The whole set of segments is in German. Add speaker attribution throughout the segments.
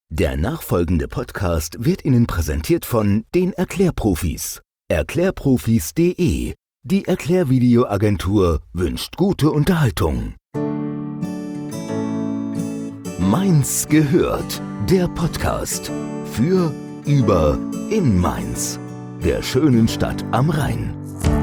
Speaker 1: Der nachfolgende Podcast wird Ihnen präsentiert von den Erklärprofis. Erklärprofis.de. Die Erklärvideoagentur wünscht gute Unterhaltung. Mainz gehört. Der Podcast. Für, über, in Mainz. Der schönen Stadt am Rhein.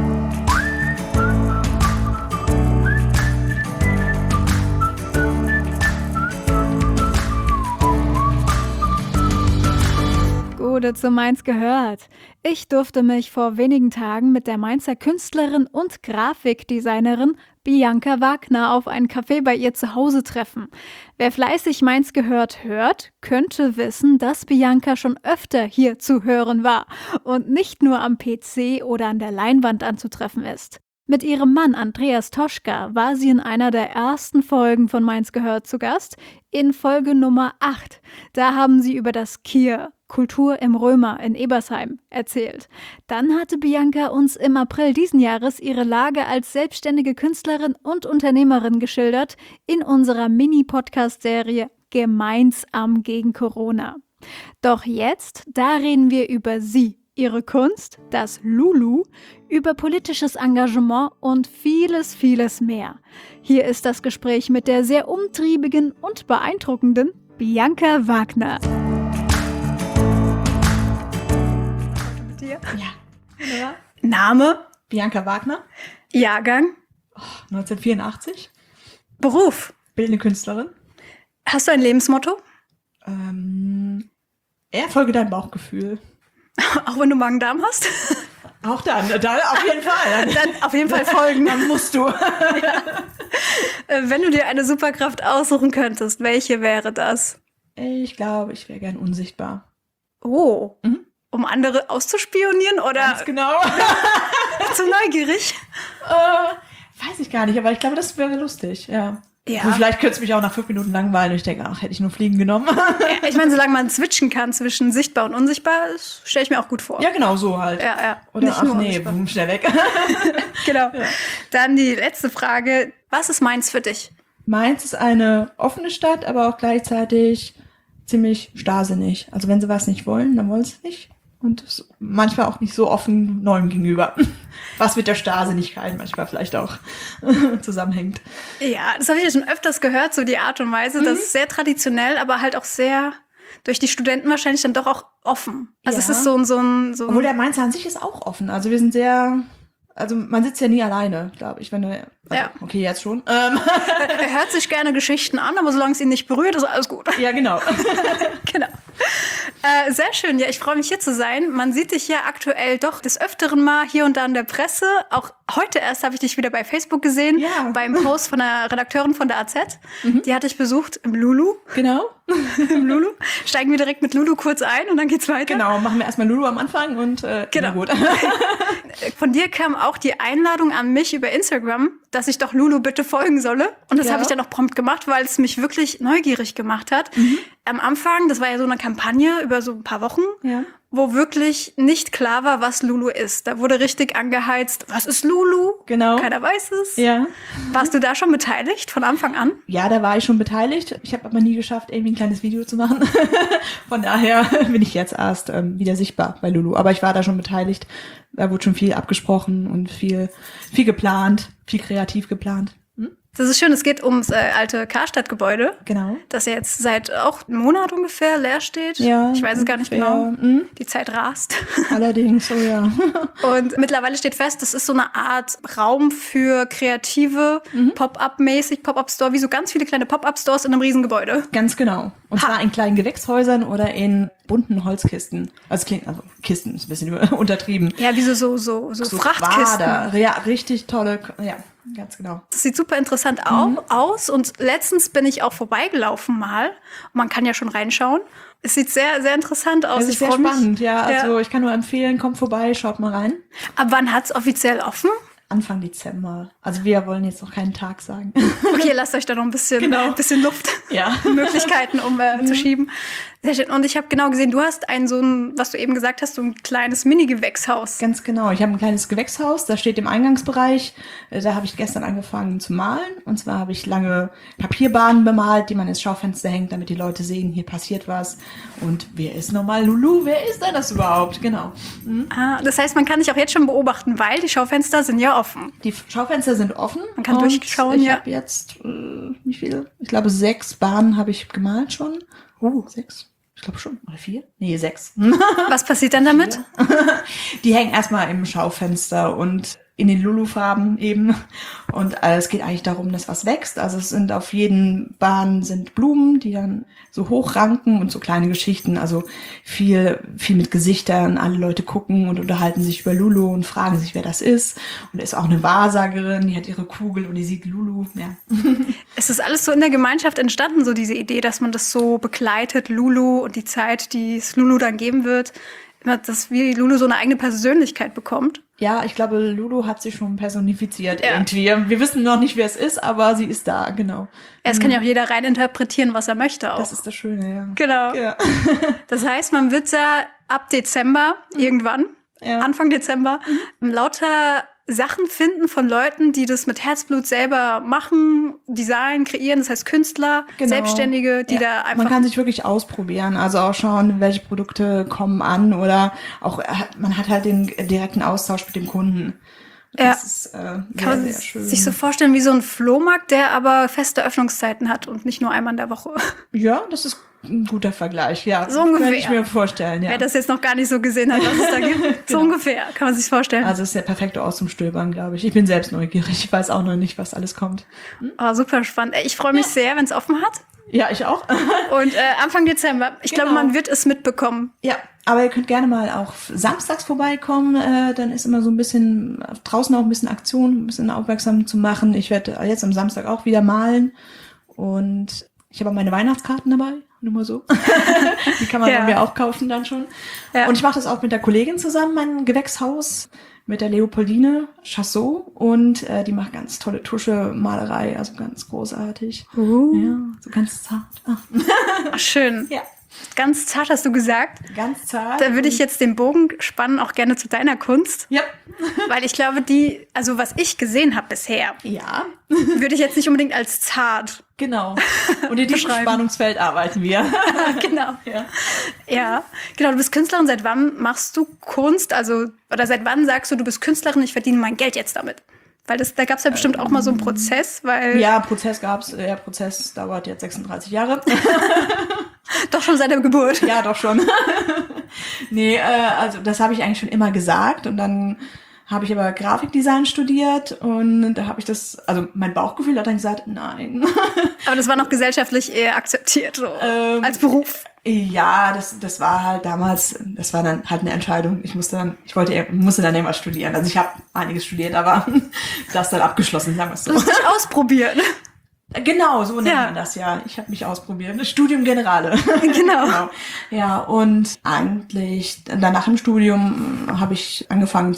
Speaker 2: Gute zu Mainz gehört. Ich durfte mich vor wenigen Tagen mit der Mainzer Künstlerin und Grafikdesignerin Bianca Wagner auf einen Café bei ihr zu Hause treffen. Wer fleißig Mainz gehört hört, könnte wissen, dass Bianca schon öfter hier zu hören war und nicht nur am PC oder an der Leinwand anzutreffen ist. Mit ihrem Mann Andreas Toschka war sie in einer der ersten Folgen von Mainz gehört zu Gast, in Folge Nummer 8. Da haben sie über das KIR, Kultur im Römer in Ebersheim, erzählt. Dann hatte Bianca uns im April diesen Jahres ihre Lage als selbstständige Künstlerin und Unternehmerin geschildert in unserer Mini-Podcast-Serie Gemeinsam gegen Corona. Doch jetzt, da reden wir über sie, ihre Kunst, das Lulu, über politisches Engagement und vieles, vieles mehr. Hier ist das Gespräch mit der sehr umtriebigen und beeindruckenden Bianca Wagner. Mit dir?
Speaker 3: Ja.
Speaker 2: Name?
Speaker 3: Bianca Wagner.
Speaker 2: Jahrgang?
Speaker 3: 1984.
Speaker 2: Beruf?
Speaker 3: Bildende Künstlerin.
Speaker 2: Hast du ein Lebensmotto?
Speaker 3: Eher folge deinem Bauchgefühl.
Speaker 2: Auch wenn du Magen-Darm hast?
Speaker 3: Auch dann auf jeden Fall.
Speaker 2: Dann auf jeden Fall folgen.
Speaker 3: Dann musst du.
Speaker 2: Ja. Wenn du dir eine Superkraft aussuchen könntest, welche wäre das?
Speaker 3: Ich glaube, ich wäre gern unsichtbar.
Speaker 2: Oh, um andere auszuspionieren oder
Speaker 3: Ganz genau.
Speaker 2: zu neugierig?
Speaker 3: Weiß ich gar nicht, aber ich glaube, das wäre lustig, ja.
Speaker 2: Ja.
Speaker 3: Und vielleicht könnte es mich auch nach 5 Minuten langweilen und ich denke, hätte ich nur Fliegen genommen.
Speaker 2: Ja, ich meine, solange man switchen kann zwischen sichtbar und unsichtbar, stelle ich mir auch gut vor.
Speaker 3: Ja, genau, so halt.
Speaker 2: Ja.
Speaker 3: Oder
Speaker 2: Nicht nur
Speaker 3: boom, schnell weg.
Speaker 2: Genau.
Speaker 3: Ja.
Speaker 2: Dann die letzte Frage. Was ist Mainz für dich?
Speaker 3: Mainz ist eine offene Stadt, aber auch gleichzeitig ziemlich starrsinnig. Also wenn sie was nicht wollen, dann wollen sie es nicht. Und manchmal auch nicht so offen Neuem gegenüber. Was mit der Starrsinnigkeit manchmal vielleicht auch zusammenhängt.
Speaker 2: Ja, das habe ich ja schon öfters gehört, so die Art und Weise. Das ist sehr traditionell, aber halt auch sehr durch die Studenten wahrscheinlich dann doch auch offen. Also es ist so ein
Speaker 3: Obwohl der Mainzer an sich ist auch offen. Also wir sind sehr... Also man sitzt ja nie alleine, glaube ich.
Speaker 2: Ja.
Speaker 3: Okay, jetzt schon.
Speaker 2: Er hört sich gerne Geschichten an, aber solange es ihn nicht berührt, ist alles gut.
Speaker 3: Ja, genau.
Speaker 2: Genau. Sehr schön. Ja, ich freue mich, hier zu sein. Man sieht dich ja aktuell doch des Öfteren mal hier und da in der Presse. Auch heute erst habe ich dich wieder bei Facebook gesehen, beim Post von der Redakteurin von der AZ. Die hatte ich besucht im Lulu.
Speaker 3: Genau.
Speaker 2: Im Lulu. Steigen wir direkt mit Lulu kurz ein und dann geht's weiter.
Speaker 3: Genau, machen wir erstmal Lulu am Anfang und
Speaker 2: genau.
Speaker 3: Gut.
Speaker 2: Von dir kam auch die Einladung an mich über Instagram, dass ich doch Lulu bitte folgen solle. Und das habe ich dann auch prompt gemacht, weil es mich wirklich neugierig gemacht hat. Am Anfang, das war ja so eine Kampagne über so ein paar Wochen, wo wirklich nicht klar war, was Lulu ist. Da wurde richtig angeheizt, was ist Lulu?
Speaker 3: Genau.
Speaker 2: Keiner weiß es.
Speaker 3: Ja.
Speaker 2: Warst du da schon beteiligt von Anfang an?
Speaker 3: Ja, da war ich schon beteiligt. Ich habe aber nie geschafft, irgendwie ein kleines Video zu machen. Von daher bin ich jetzt erst wieder sichtbar bei Lulu. Aber ich war da schon beteiligt. Da wurde schon viel abgesprochen und viel geplant, viel kreativ geplant.
Speaker 2: Das ist schön, es geht ums alte Karstadt-Gebäude.
Speaker 3: Genau.
Speaker 2: Das ja jetzt seit auch einem Monat ungefähr leer steht.
Speaker 3: Ja.
Speaker 2: Ich weiß es gar nicht genau. Die Zeit rast.
Speaker 3: Allerdings, ja.
Speaker 2: Und mittlerweile steht fest, das ist so eine Art Raum für kreative, Pop-up-mäßig, Pop-up-Store, wie so ganz viele kleine Pop-up-Stores in einem Riesengebäude.
Speaker 3: Ganz genau. Und zwar in kleinen Gewächshäusern oder in bunten Holzkisten. Also Kisten ist ein bisschen untertrieben.
Speaker 2: Ja, wie so Frachtkisten.
Speaker 3: Quader. Ja, richtig tolle, ja. Ganz genau.
Speaker 2: Das sieht super interessant aus und letztens bin ich auch vorbeigelaufen mal. Man kann ja schon reinschauen. Es sieht sehr, sehr interessant aus.
Speaker 3: Es ist sehr spannend, ja. Also ich kann nur empfehlen, kommt vorbei, schaut mal rein.
Speaker 2: Ab wann hat's offiziell offen?
Speaker 3: Anfang Dezember. Also wir wollen jetzt noch keinen Tag sagen.
Speaker 2: Okay, lasst euch da noch ein bisschen Luft,
Speaker 3: Ja.
Speaker 2: Möglichkeiten, um zu schieben.
Speaker 4: Sehr schön. Und ich habe genau gesehen, du hast was du eben gesagt hast, so ein kleines Mini-Gewächshaus.
Speaker 3: Ganz genau. Ich habe ein kleines Gewächshaus, das steht im Eingangsbereich. Da habe ich gestern angefangen zu malen. Und zwar habe ich lange Papierbahnen bemalt, die man ins Schaufenster hängt, damit die Leute sehen, hier passiert was. Und wer ist nochmal Lulu? Wer ist denn das überhaupt? Genau.
Speaker 4: Das heißt, man kann dich auch jetzt schon beobachten, weil die Schaufenster sind ja offen.
Speaker 3: Die Schaufenster sind offen.
Speaker 4: Man kann durchschauen,
Speaker 3: Ich habe jetzt, wie viele? Ich glaube, 6 Bahnen habe ich gemalt schon. 6? Ich glaube schon. Oder 4? Nee, 6.
Speaker 4: Was passiert dann damit?
Speaker 3: Die hängen erstmal im Schaufenster und in den Lulu-Farben eben. Und es geht eigentlich darum, dass was wächst. Also es sind auf jeden Bahn sind Blumen, die dann so hochranken und so kleine Geschichten. Also viel mit Gesichtern. Alle Leute gucken und unterhalten sich über Lulu und fragen sich, wer das ist. Und da ist auch eine Wahrsagerin, die hat ihre Kugel und die sieht Lulu. Ja.
Speaker 4: Es ist alles so in der Gemeinschaft entstanden, so diese Idee, dass man das so begleitet, Lulu und die Zeit, die es Lulu dann geben wird. Dass wie Lulu so eine eigene Persönlichkeit bekommt.
Speaker 3: Ja, ich glaube, Lulu hat sich schon personifiziert irgendwie. Wir wissen noch nicht, wer es ist, aber sie ist da, genau.
Speaker 4: Es kann ja auch jeder reininterpretieren, was er möchte auch.
Speaker 3: Das ist das Schöne, ja.
Speaker 4: Genau.
Speaker 3: Ja.
Speaker 4: Das heißt, man wird ja ab Dezember irgendwann, Anfang Dezember, lauter Sachen finden von Leuten, die das mit Herzblut selber machen, designen, kreieren. Das heißt Künstler, Selbstständige, die da einfach...
Speaker 3: Man kann sich wirklich ausprobieren, also auch schauen, welche Produkte kommen an oder auch, man hat halt den direkten Austausch mit dem Kunden. Das ist
Speaker 4: kann man sich so vorstellen wie so ein Flohmarkt, der aber feste Öffnungszeiten hat und nicht nur einmal in der Woche.
Speaker 3: Ja, das ist ein guter Vergleich, ja.
Speaker 4: So ungefähr.
Speaker 3: Kann ich mir vorstellen, ja.
Speaker 4: Wer das jetzt noch gar nicht so gesehen hat, was es da gibt. So ungefähr, kann man sich vorstellen.
Speaker 3: Also es ist der perfekte Ort zum Stöbern, glaube ich. Ich bin selbst neugierig. Ich weiß auch noch nicht, was alles kommt.
Speaker 4: Oh, super spannend. Ich freue mich sehr, wenn es offen hat.
Speaker 3: Ja, ich auch.
Speaker 4: Und Anfang Dezember. Ich glaube, man wird es mitbekommen.
Speaker 3: Ja, aber ihr könnt gerne mal auch samstags vorbeikommen. Dann ist immer so ein bisschen draußen auch ein bisschen Aktion, ein bisschen aufmerksam zu machen. Ich werde jetzt am Samstag auch wieder malen. Und ich habe auch meine Weihnachtskarten dabei. Nur mal so. Die kann man bei mir auch kaufen dann schon. Ja. Und ich mache das auch mit der Kollegin zusammen, mein Gewächshaus, mit der Leopoldine Chassot. Und die macht ganz tolle Tuschemalerei, also ganz großartig. Ja, so ganz zart.
Speaker 4: Ach, schön.
Speaker 3: Ja.
Speaker 4: Ganz zart hast du gesagt.
Speaker 3: Ganz zart.
Speaker 4: Da würde ich jetzt den Bogen spannen, auch gerne zu deiner Kunst.
Speaker 3: Ja.
Speaker 4: Weil ich glaube, also was ich gesehen habe bisher, würde ich jetzt nicht unbedingt als zart.
Speaker 3: Genau. Und in diesem Spannungsfeld arbeiten wir.
Speaker 4: Genau. Ja, genau. Du bist Künstlerin. Seit wann machst du Kunst? Oder seit wann sagst du bist Künstlerin, ich verdiene mein Geld jetzt damit? Weil da gab es ja bestimmt auch mal so einen Prozess, weil...
Speaker 3: Ja, Prozess gab's. Der Prozess dauert jetzt 36 Jahre.
Speaker 4: Doch schon seit der Geburt.
Speaker 3: Ja, doch schon. Nee, also das habe ich eigentlich schon immer gesagt. Und dann habe ich aber Grafikdesign studiert und da habe ich mein Bauchgefühl hat dann gesagt, nein.
Speaker 4: Aber das war noch gesellschaftlich eher akzeptiert, so als Beruf.
Speaker 3: Ja, das war halt damals, das war dann halt eine Entscheidung. Ich musste dann irgendwas studieren. Also ich habe einiges studiert, aber das dann abgeschlossen, sagen wir es so.
Speaker 4: Du musst dich ausprobieren.
Speaker 3: Genau, so nennt man das ja. Ich habe mich ausprobiert. Studium Generale.
Speaker 4: Genau.
Speaker 3: Ja, und eigentlich danach im Studium habe ich angefangen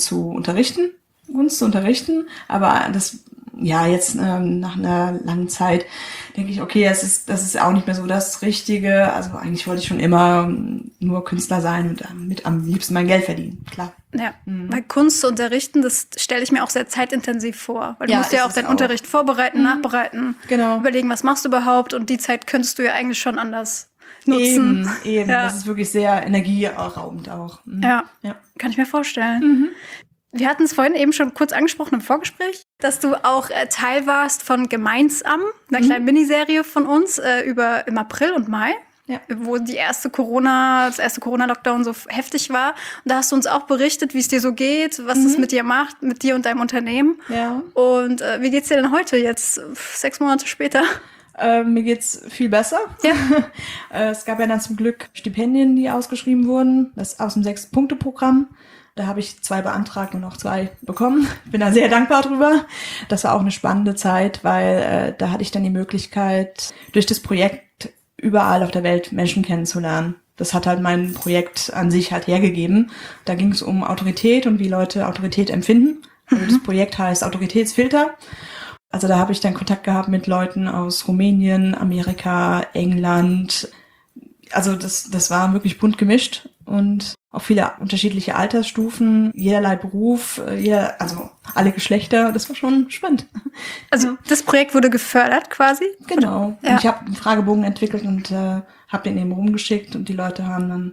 Speaker 3: Kunst zu unterrichten. Aber jetzt nach einer langen Zeit denke ich, okay, das ist auch nicht mehr so das Richtige. Also eigentlich wollte ich schon immer nur Künstler sein und damit am liebsten mein Geld verdienen, klar.
Speaker 4: Ja, weil Kunst zu unterrichten, das stelle ich mir auch sehr zeitintensiv vor. Weil du musst ja auch deinen Unterricht vorbereiten, nachbereiten, überlegen, was machst du überhaupt, und die Zeit könntest du ja eigentlich schon anders nutzen.
Speaker 3: Eben. Ja. Das ist wirklich sehr energieraubend auch.
Speaker 4: Ja, kann ich mir vorstellen. Wir hatten es vorhin eben schon kurz angesprochen im Vorgespräch, dass du auch Teil warst von Gemeinsam, einer kleinen Miniserie von uns im April und Mai, wo das erste Corona-Lockdown so heftig war. Und da hast du uns auch berichtet, wie es dir so geht, was es mit dir macht, mit dir und deinem Unternehmen. Ja. Und wie geht's dir denn heute, jetzt 6 Monate später?
Speaker 3: Mir geht's viel besser. Ja. Es gab ja dann zum Glück Stipendien, die ausgeschrieben wurden, das aus dem 6-Punkte-Programm. Da habe ich 2 beantragt und auch 2 bekommen. Bin da sehr dankbar drüber. Das war auch eine spannende Zeit, weil da hatte ich dann die Möglichkeit, durch das Projekt überall auf der Welt Menschen kennenzulernen. Das hat halt mein Projekt an sich halt hergegeben. Da ging es um Autorität und wie Leute Autorität empfinden. Also das Projekt heißt Autoritätsfilter. Also da habe ich dann Kontakt gehabt mit Leuten aus Rumänien, Amerika, England, Also das war wirklich bunt gemischt und auch viele unterschiedliche Altersstufen, jederlei Beruf, also alle Geschlechter. Das war schon spannend.
Speaker 4: Also das Projekt wurde gefördert quasi?
Speaker 3: Genau.
Speaker 4: Ja.
Speaker 3: Und ich habe einen Fragebogen entwickelt und habe den eben rumgeschickt und die Leute haben dann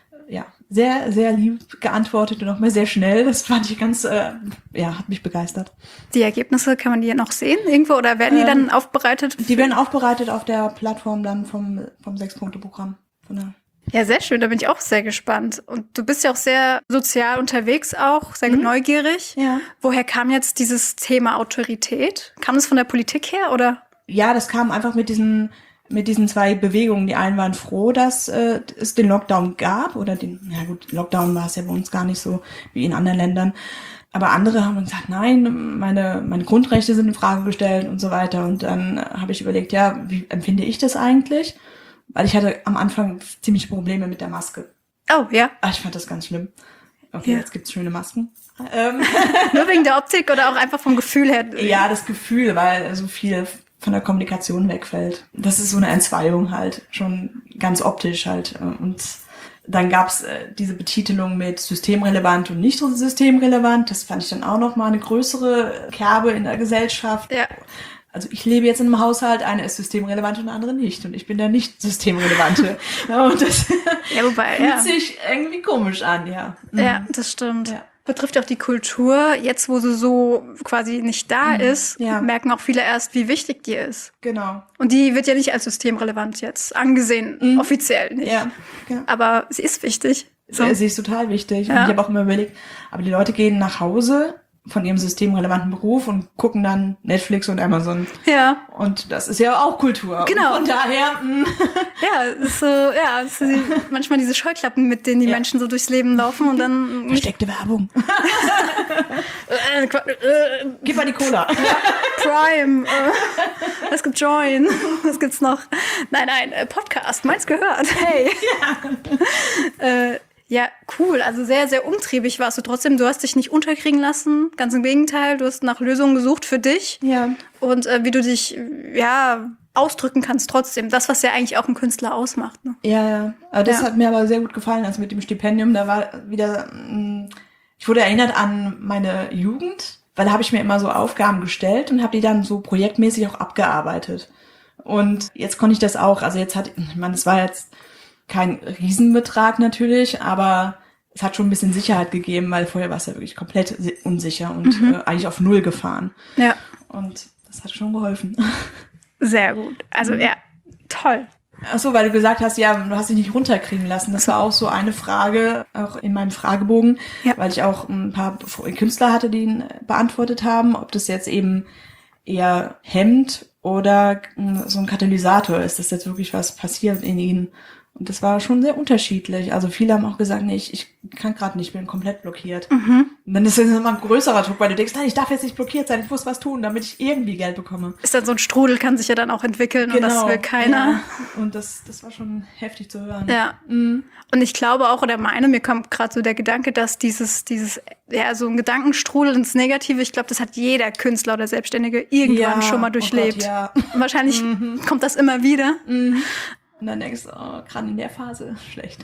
Speaker 3: sehr, sehr lieb geantwortet und auch mal sehr schnell. Das fand ich ganz, hat mich begeistert.
Speaker 4: Die Ergebnisse, kann man die noch sehen irgendwo oder werden die dann aufbereitet?
Speaker 3: Die werden aufbereitet auf der Plattform dann vom 6-Punkte-Programm.
Speaker 4: Ja, sehr schön, da bin ich auch sehr gespannt. Und du bist ja auch sehr sozial unterwegs auch, sehr neugierig.
Speaker 3: Ja.
Speaker 4: Woher kam jetzt dieses Thema Autorität? Kam es von der Politik her oder?
Speaker 3: Ja, das kam einfach mit diesen 2 Bewegungen. Die einen waren froh, dass es den Lockdown gab Lockdown war es ja bei uns gar nicht so wie in anderen Ländern. Aber andere haben gesagt, nein, meine Grundrechte sind in Frage gestellt und so weiter. Und dann habe ich überlegt, wie empfinde ich das eigentlich? Weil ich hatte am Anfang ziemliche Probleme mit der Maske.
Speaker 4: Oh, ja.
Speaker 3: Ich fand das ganz schlimm. Okay,
Speaker 4: Ja.
Speaker 3: Jetzt gibt's schöne Masken.
Speaker 4: Nur wegen der Optik oder auch einfach vom Gefühl her?
Speaker 3: Ja, das Gefühl, weil so viel von der Kommunikation wegfällt. Das ist so eine Entzweiung halt, schon ganz optisch halt. Und dann gab's diese Betitelung mit systemrelevant und nicht systemrelevant. Das fand ich dann auch noch mal eine größere Kerbe in der Gesellschaft.
Speaker 4: Ja.
Speaker 3: Also ich lebe jetzt in einem Haushalt, eine ist systemrelevant und eine andere nicht. Und ich bin der nicht systemrelevante. Und das fühlt sich irgendwie komisch an, ja.
Speaker 4: Ja, das stimmt.
Speaker 3: Ja.
Speaker 4: Betrifft auch die Kultur. Jetzt, wo sie so quasi nicht da ist,
Speaker 3: Ja.
Speaker 4: merken auch viele erst, wie wichtig die ist.
Speaker 3: Genau.
Speaker 4: Und die wird ja nicht als systemrelevant jetzt angesehen, offiziell nicht.
Speaker 3: Ja. Ja.
Speaker 4: Aber sie ist wichtig. So.
Speaker 3: Sie ist total wichtig. Und
Speaker 4: Ja.
Speaker 3: ich habe auch immer überlegt, aber die Leute gehen nach Hause von ihrem systemrelevanten Beruf und gucken dann Netflix und Amazon.
Speaker 4: Ja,
Speaker 3: Und das ist ja auch Kultur.
Speaker 4: Genau.
Speaker 3: Und von daher,
Speaker 4: ja, es ist so, es ist manchmal diese Scheuklappen, mit denen die Menschen so durchs Leben laufen und dann
Speaker 3: versteckte Werbung. Gib mal die Cola.
Speaker 4: Prime, es gibt Join, was gibt's noch? Nein, Podcast, meins gehört, hey. Ja, cool, also sehr, sehr umtriebig warst du trotzdem. Du hast dich nicht unterkriegen lassen, ganz im Gegenteil, du hast nach Lösungen gesucht für dich.
Speaker 3: Ja.
Speaker 4: Und wie du dich, ausdrücken kannst trotzdem. Das, was ja eigentlich auch einen Künstler ausmacht. Ne?
Speaker 3: Ja. Aber das
Speaker 4: Ja.
Speaker 3: hat mir aber sehr gut gefallen, also mit dem Stipendium. Da war wieder, ich wurde erinnert an meine Jugend, weil da habe ich mir immer so Aufgaben gestellt und habe die dann so projektmäßig auch abgearbeitet. Und jetzt konnte ich das auch, also es war jetzt kein Riesenbetrag natürlich, aber es hat schon ein bisschen Sicherheit gegeben, weil vorher war es ja wirklich komplett unsicher und eigentlich auf Null gefahren.
Speaker 4: Ja,
Speaker 3: Und das hat schon geholfen.
Speaker 4: sehr gut. Also toll.
Speaker 3: Ach so, weil du gesagt hast, ja, du hast dich nicht runterkriegen lassen. Das war auch so eine Frage, auch in meinem Fragebogen, weil ich auch ein paar Künstler hatte, die ihn beantwortet haben, ob das jetzt eben eher hemmt oder so ein Katalysator ist, dass jetzt wirklich was passiert in ihnen. Und das war schon sehr unterschiedlich. Also viele haben auch gesagt, nee, ich kann gerade nicht, bin komplett blockiert. Und dann ist das immer ein größerer Druck, weil du denkst, nein, ich darf jetzt nicht blockiert sein, ich muss was tun, damit ich irgendwie Geld bekomme.
Speaker 4: Ist dann so ein Strudel, kann sich ja dann auch entwickeln und das will keiner.
Speaker 3: Ja. Und das war schon heftig zu hören.
Speaker 4: Ja. Und ich glaube auch, mir kommt gerade so der Gedanke, dass dieses, so ein Gedankenstrudel ins Negative, ich glaube, das hat jeder Künstler oder Selbstständige irgendwann schon mal durchlebt.
Speaker 3: Oh Gott, ja.
Speaker 4: Und wahrscheinlich kommt das immer wieder.
Speaker 3: Und dann denkst du, gerade in der Phase schlecht.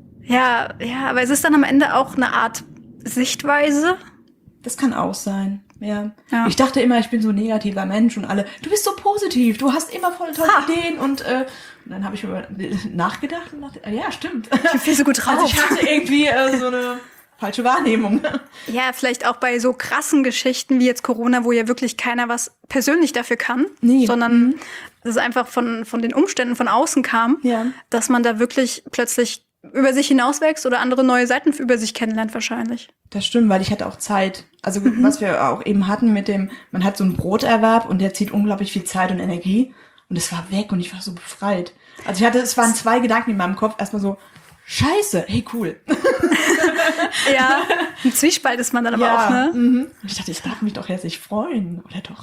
Speaker 4: Ja, aber es ist dann am Ende auch eine Art Sichtweise.
Speaker 3: Das kann auch sein, ja.
Speaker 4: Ja.
Speaker 3: Ich dachte immer, ich bin so ein negativer Mensch und alle, du bist so positiv, du hast immer voll tolle Ideen und dann habe ich mir nachgedacht und dachte, ja, stimmt.
Speaker 4: Ich bin so gut drauf.
Speaker 3: Also ich hatte irgendwie so eine falsche Wahrnehmung.
Speaker 4: Ja, vielleicht auch bei so krassen Geschichten wie jetzt Corona, wo ja wirklich keiner was persönlich dafür kann,
Speaker 3: Nee.
Speaker 4: sondern das einfach von den Umständen von außen kam,
Speaker 3: Ja.
Speaker 4: dass man da wirklich plötzlich über sich hinauswächst oder andere neue Seiten über sich kennenlernt wahrscheinlich.
Speaker 3: Das stimmt, weil ich hatte auch Zeit. Also was wir auch eben hatten mit dem, man hat so einen Broterwerb und der zieht unglaublich viel Zeit und Energie und es war weg und ich war so befreit. Also es waren 2 Gedanken in meinem Kopf. Erstmal so, Scheiße, hey, cool.
Speaker 4: Ja, ein Zwiespalt ist man dann aber auch, ne?
Speaker 3: Und ich dachte, ich darf mich doch jetzt nicht freuen, oder doch?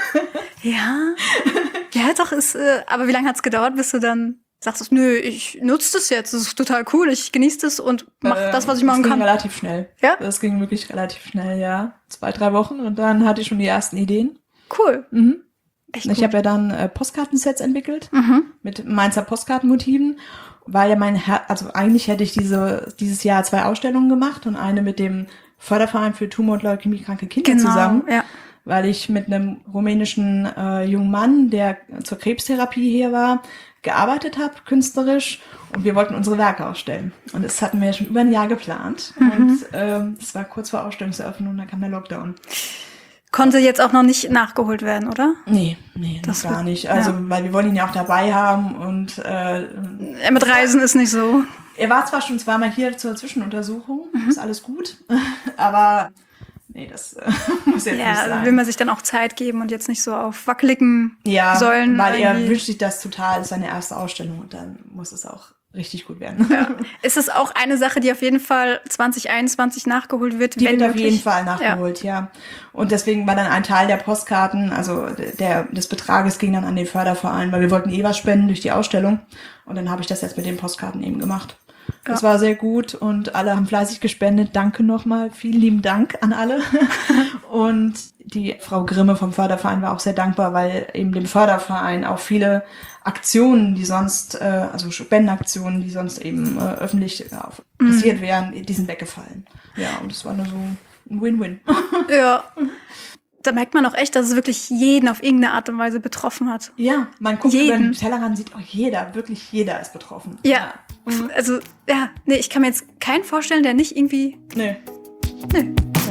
Speaker 4: Ja, doch, aber wie lange hat's gedauert, bis du dann sagst, nö, ich nutze das jetzt, das ist total cool, ich genieße das und mache das, was ich machen
Speaker 3: Das ging
Speaker 4: kann.
Speaker 3: relativ schnell.
Speaker 4: Ja?
Speaker 3: Das ging wirklich relativ schnell, ja. 2-3 Wochen und dann hatte ich schon die ersten Ideen.
Speaker 4: Cool. Echt
Speaker 3: Ich
Speaker 4: gut.
Speaker 3: habe ja dann Postkartensets entwickelt mit Mainzer Postkartenmotiven weil ja also eigentlich hätte ich dieses Jahr 2 Ausstellungen gemacht und eine mit dem Förderverein für Tumor- und Leukämiekranke Kinder zusammen,
Speaker 4: ja.
Speaker 3: weil ich mit einem rumänischen jungen Mann, der zur Krebstherapie hier war, gearbeitet habe, künstlerisch, und wir wollten unsere Werke ausstellen. Und das hatten wir ja schon über ein Jahr geplant. Und das war kurz vor Ausstellungseröffnung und dann kam der Lockdown.
Speaker 4: Konnte jetzt auch noch nicht nachgeholt werden, oder?
Speaker 3: Nee, noch gar nicht. Also, weil wir wollen ihn ja auch dabei haben und
Speaker 4: mit Reisen ist nicht so.
Speaker 3: er war zwar schon 2-mal hier zur Zwischenuntersuchung, ist alles gut, aber nee, das muss jetzt nicht sein.
Speaker 4: Ja, will man sich dann auch Zeit geben und jetzt nicht so auf wackeligen Säulen.
Speaker 3: Weil er
Speaker 4: irgendwie.
Speaker 3: wünscht sich das total, das ist seine erste Ausstellung und dann muss es auch richtig gut werden.
Speaker 4: Ja. Ist es auch eine Sache, die auf jeden Fall 2021 nachgeholt wird?
Speaker 3: Die
Speaker 4: wenn
Speaker 3: wird auf
Speaker 4: möglich?
Speaker 3: jeden Fall nachgeholt, ja. Und deswegen war dann ein Teil der Postkarten, also des Betrages ging dann an den Förderverein, weil wir wollten was spenden durch die Ausstellung. Und dann habe ich das jetzt mit den Postkarten eben gemacht. Das war sehr gut und alle haben fleißig gespendet. Danke nochmal. Vielen lieben Dank an alle. Und die Frau Grimme vom Förderverein war auch sehr dankbar, weil eben dem Förderverein auch viele Aktionen, die sonst, also Spendenaktionen, die sonst eben öffentlich passiert wären, die sind weggefallen. Ja, und das war nur so ein Win-Win.
Speaker 4: Ja. Da merkt man auch echt, dass es wirklich jeden auf irgendeine Art und Weise betroffen hat.
Speaker 3: Ja, man guckt
Speaker 4: Jeden.
Speaker 3: über den Tellerrand, sieht auch wirklich jeder ist betroffen.
Speaker 4: Ja. Also, ja, nee, ich kann mir jetzt keinen vorstellen, der nicht irgendwie.
Speaker 3: Nee.
Speaker 4: Nee.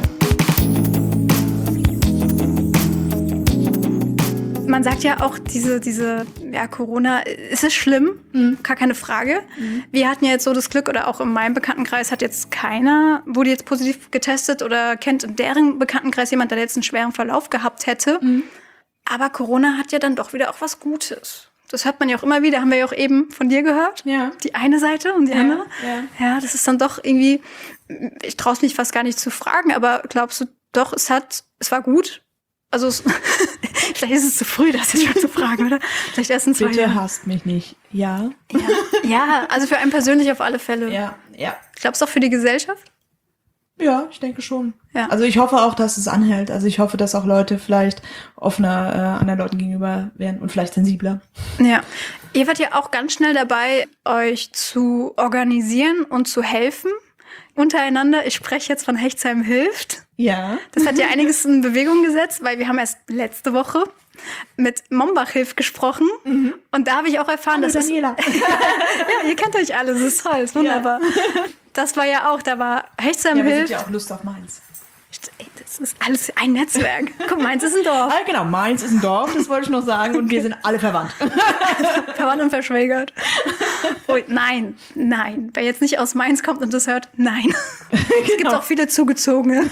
Speaker 4: Man sagt ja auch, diese Corona, ist es schlimm? Gar keine Frage. Wir hatten ja jetzt so das Glück, oder auch in meinem Bekanntenkreis hat jetzt keiner, wurde jetzt positiv getestet oder kennt in deren Bekanntenkreis jemand, der jetzt einen schweren Verlauf gehabt hätte. Aber Corona hat ja dann doch wieder auch was Gutes. Das hört man ja auch immer wieder, haben wir ja auch eben von dir gehört.
Speaker 3: Ja.
Speaker 4: Die eine Seite und die andere.
Speaker 3: Ja.
Speaker 4: Ja, das ist dann doch irgendwie, ich traue es mich fast gar nicht zu fragen, aber glaubst du doch, es war gut? Also vielleicht ist es zu früh, das jetzt schon zu fragen, oder? Vielleicht erst in 2
Speaker 3: Bitte
Speaker 4: Jahren.
Speaker 3: hasst mich nicht. Ja.
Speaker 4: Ja, also für einen persönlich auf alle Fälle.
Speaker 3: Ja.
Speaker 4: Glaubst du auch für die Gesellschaft?
Speaker 3: Ja, ich denke schon.
Speaker 4: Ja.
Speaker 3: Also ich hoffe auch, dass es anhält. Also ich hoffe, dass auch Leute vielleicht offener anderen Leuten gegenüber werden und vielleicht sensibler.
Speaker 4: Ja. Ihr wart ja auch ganz schnell dabei, euch zu organisieren und zu helfen untereinander. Ich spreche jetzt von Hechtsheim hilft.
Speaker 3: Ja.
Speaker 4: Das hat ja einiges in Bewegung gesetzt, weil wir haben erst letzte Woche mit Mombach Hilf gesprochen. Und da habe ich auch erfahren, dass
Speaker 3: Daniela.
Speaker 4: ja, ihr kennt euch alle, das ist toll, das ist wunderbar. Ja. Das war ja auch, da war Hechtsheim
Speaker 3: Ja, wir
Speaker 4: Hilf.
Speaker 3: sind ja auch Lust auf Mainz.
Speaker 4: Ey, das ist alles ein Netzwerk. Guck, Mainz ist ein Dorf.
Speaker 3: Ah, genau, Mainz ist ein Dorf, das wollte ich noch sagen. Und wir sind alle verwandt.
Speaker 4: Verwandt und verschwägert. Oh, nein. Wer jetzt nicht aus Mainz kommt und das hört, nein. Es gibt auch viele Zugezogene.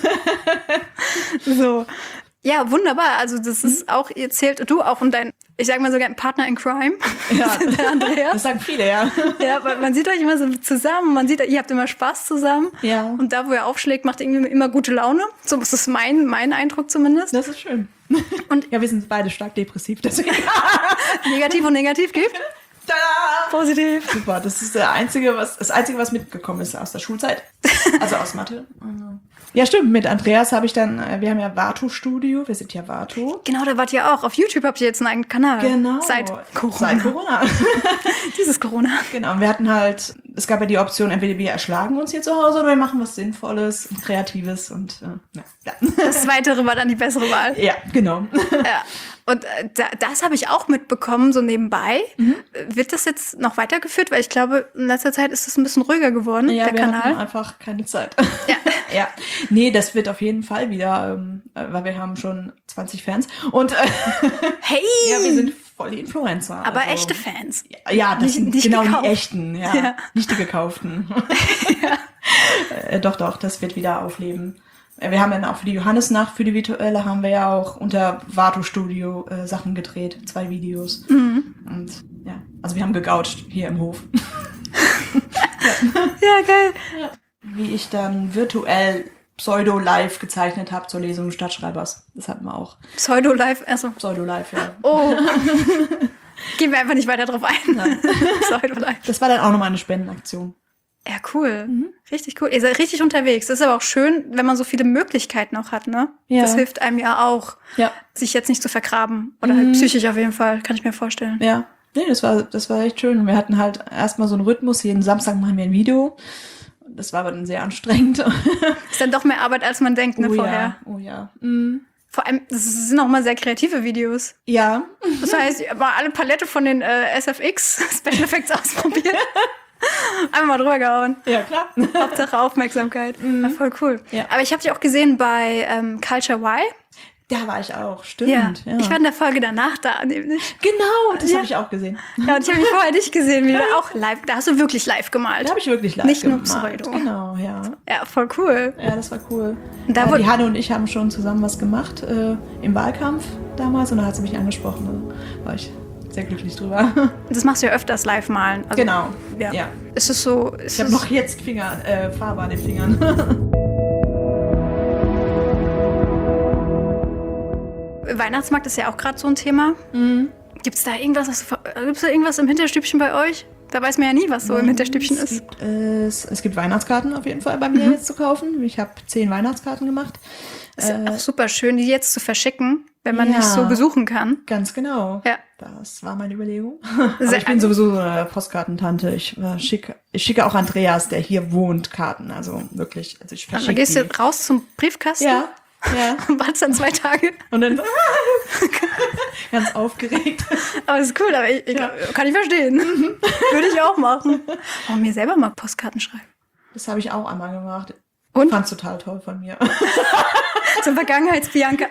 Speaker 4: So. Ja, wunderbar. Also das ist auch, ihr zählt du auch und dein, ich sag mal sogar ein Partner in Crime,
Speaker 3: Ja,
Speaker 4: der Andreas.
Speaker 3: das sagen viele, ja.
Speaker 4: Ja, weil man sieht euch immer so zusammen, man sieht, ihr habt immer Spaß zusammen.
Speaker 3: Ja.
Speaker 4: Und da, wo er aufschlägt, macht irgendwie immer gute Laune. So ist das mein Eindruck zumindest.
Speaker 3: Das ist schön.
Speaker 4: Und-
Speaker 3: ja, wir sind beide stark depressiv, deswegen.
Speaker 4: Negativ und negativ gibt.
Speaker 3: Tada!
Speaker 4: Positiv.
Speaker 3: Super, das ist das Einzige, was mitgekommen ist aus der Schulzeit. Also aus Mathe. Ja, stimmt. Mit Andreas habe ich dann, wir haben ja Vato-Studio, wir sind ja Vato.
Speaker 4: Genau, da wart ihr auch. Auf YouTube habt ihr jetzt einen eigenen Kanal.
Speaker 3: Genau.
Speaker 4: Seit Corona.
Speaker 3: Seit Corona.
Speaker 4: Dieses Corona.
Speaker 3: Genau, und wir hatten halt, es gab ja die Option, entweder wir erschlagen uns hier zu Hause oder wir machen was Sinnvolles und Kreatives und ja.
Speaker 4: Das Zweitere war dann die bessere Wahl.
Speaker 3: Ja, genau.
Speaker 4: Ja. Und das habe ich auch mitbekommen, so nebenbei. Wird das jetzt noch weitergeführt? Weil ich glaube, in letzter Zeit ist es ein bisschen ruhiger geworden,
Speaker 3: Ja,
Speaker 4: der
Speaker 3: wir
Speaker 4: Kanal.
Speaker 3: hatten einfach keine Zeit.
Speaker 4: Ja.
Speaker 3: Ja. Nee, das wird auf jeden Fall wieder, weil wir haben schon 20 Fans und
Speaker 4: Hey!
Speaker 3: ja, wir sind voll die Influencer.
Speaker 4: Aber
Speaker 3: also,
Speaker 4: echte Fans.
Speaker 3: Ja, das sind
Speaker 4: nicht
Speaker 3: genau
Speaker 4: gekauft.
Speaker 3: die echten, ja.
Speaker 4: Ja.
Speaker 3: Nicht die gekauften. Doch, das wird wieder aufleben. Wir haben dann auch für die Johannesnacht, für die virtuelle, haben wir ja auch unter Vato Studio Sachen gedreht, 2 Videos. Und ja, also wir haben gegoucht hier im Hof.
Speaker 4: Ja, geil.
Speaker 3: Wie ich dann virtuell Pseudo-Live gezeichnet habe zur Lesung des Stadtschreibers. Das hatten wir auch.
Speaker 4: Pseudo-Live, also.
Speaker 3: Pseudo-Live, ja.
Speaker 4: Oh. Gehen wir einfach nicht weiter drauf ein. Pseudo-Live.
Speaker 3: Das war dann auch nochmal eine Spendenaktion.
Speaker 4: Ja, cool. Richtig cool. Ihr seid richtig unterwegs. Das ist aber auch schön, wenn man so viele Möglichkeiten auch hat, ne?
Speaker 3: Ja.
Speaker 4: Das hilft einem ja auch,
Speaker 3: Ja.
Speaker 4: sich jetzt nicht zu vergraben. Oder halt psychisch auf jeden Fall, kann ich mir vorstellen.
Speaker 3: Ja. Nee, das war echt schön. Und wir hatten halt erstmal so einen Rhythmus. Jeden Samstag machen wir ein Video. Das war aber dann sehr anstrengend.
Speaker 4: Ist dann doch mehr Arbeit, als man denkt, ne, vorher.
Speaker 3: Oh ja. Mhm.
Speaker 4: Vor allem, das sind auch mal sehr kreative Videos.
Speaker 3: Ja.
Speaker 4: Das heißt, mal alle Palette von den SFX Special Effects ausprobiert. Einmal mal drüber gehauen.
Speaker 3: Ja, klar.
Speaker 4: Hauptsache Aufmerksamkeit. War voll cool.
Speaker 3: Ja.
Speaker 4: Aber ich habe dich auch gesehen bei Culture Y.
Speaker 3: Da war ich auch, stimmt.
Speaker 4: Ja. Ich war in der Folge danach da, nämlich.
Speaker 3: Genau, das habe ich auch gesehen.
Speaker 4: Ja, und ich habe mich vorher nicht gesehen, wie du auch live. Da hast du wirklich live gemalt.
Speaker 3: Da habe ich wirklich live
Speaker 4: Nicht nur
Speaker 3: gemacht.
Speaker 4: Pseudo.
Speaker 3: Genau, ja.
Speaker 4: Ja, voll cool.
Speaker 3: Ja, das war cool.
Speaker 4: Und da
Speaker 3: Die
Speaker 4: wurde,
Speaker 3: Hanne und ich haben schon zusammen was gemacht im Wahlkampf damals und da hat sie mich angesprochen. Da war ich sehr glücklich drüber.
Speaker 4: das machst du ja öfters live malen. Also,
Speaker 3: Genau.
Speaker 4: Ja.
Speaker 3: Ja.
Speaker 4: Ist es so?
Speaker 3: Ich habe noch jetzt Farbe an den Fingern.
Speaker 4: Weihnachtsmarkt ist ja auch gerade so ein Thema. Gibt's da irgendwas im Hinterstübchen bei euch? Da weiß man ja nie, was so im Hinterstübchen ist.
Speaker 3: Es gibt Weihnachtskarten auf jeden Fall bei mir jetzt zu kaufen. Ich habe 10 Weihnachtskarten gemacht.
Speaker 4: Ist ja auch super schön, die jetzt zu verschicken, wenn man
Speaker 3: Ja.
Speaker 4: nicht so besuchen kann.
Speaker 3: Ganz genau.
Speaker 4: Ja.
Speaker 3: Das war meine Überlegung.
Speaker 4: Sehr-
Speaker 3: Aber ich bin sowieso so eine Postkartentante. Ich schicke auch Andreas, der hier wohnt, Karten. Also wirklich. Also ich
Speaker 4: Dann
Speaker 3: verschicke
Speaker 4: gehst du
Speaker 3: die.
Speaker 4: raus zum Briefkasten
Speaker 3: Ja.
Speaker 4: und wartest dann 2 Tage.
Speaker 3: Und dann ganz aufgeregt.
Speaker 4: Aber das ist cool, aber ich kann ich verstehen. Würde ich auch machen. Oh, mir selber mal Postkarten schreiben.
Speaker 3: Das habe ich auch einmal gemacht.
Speaker 4: Und?
Speaker 3: Fand's total toll von mir.
Speaker 4: Zum Vergangenheitsbianca.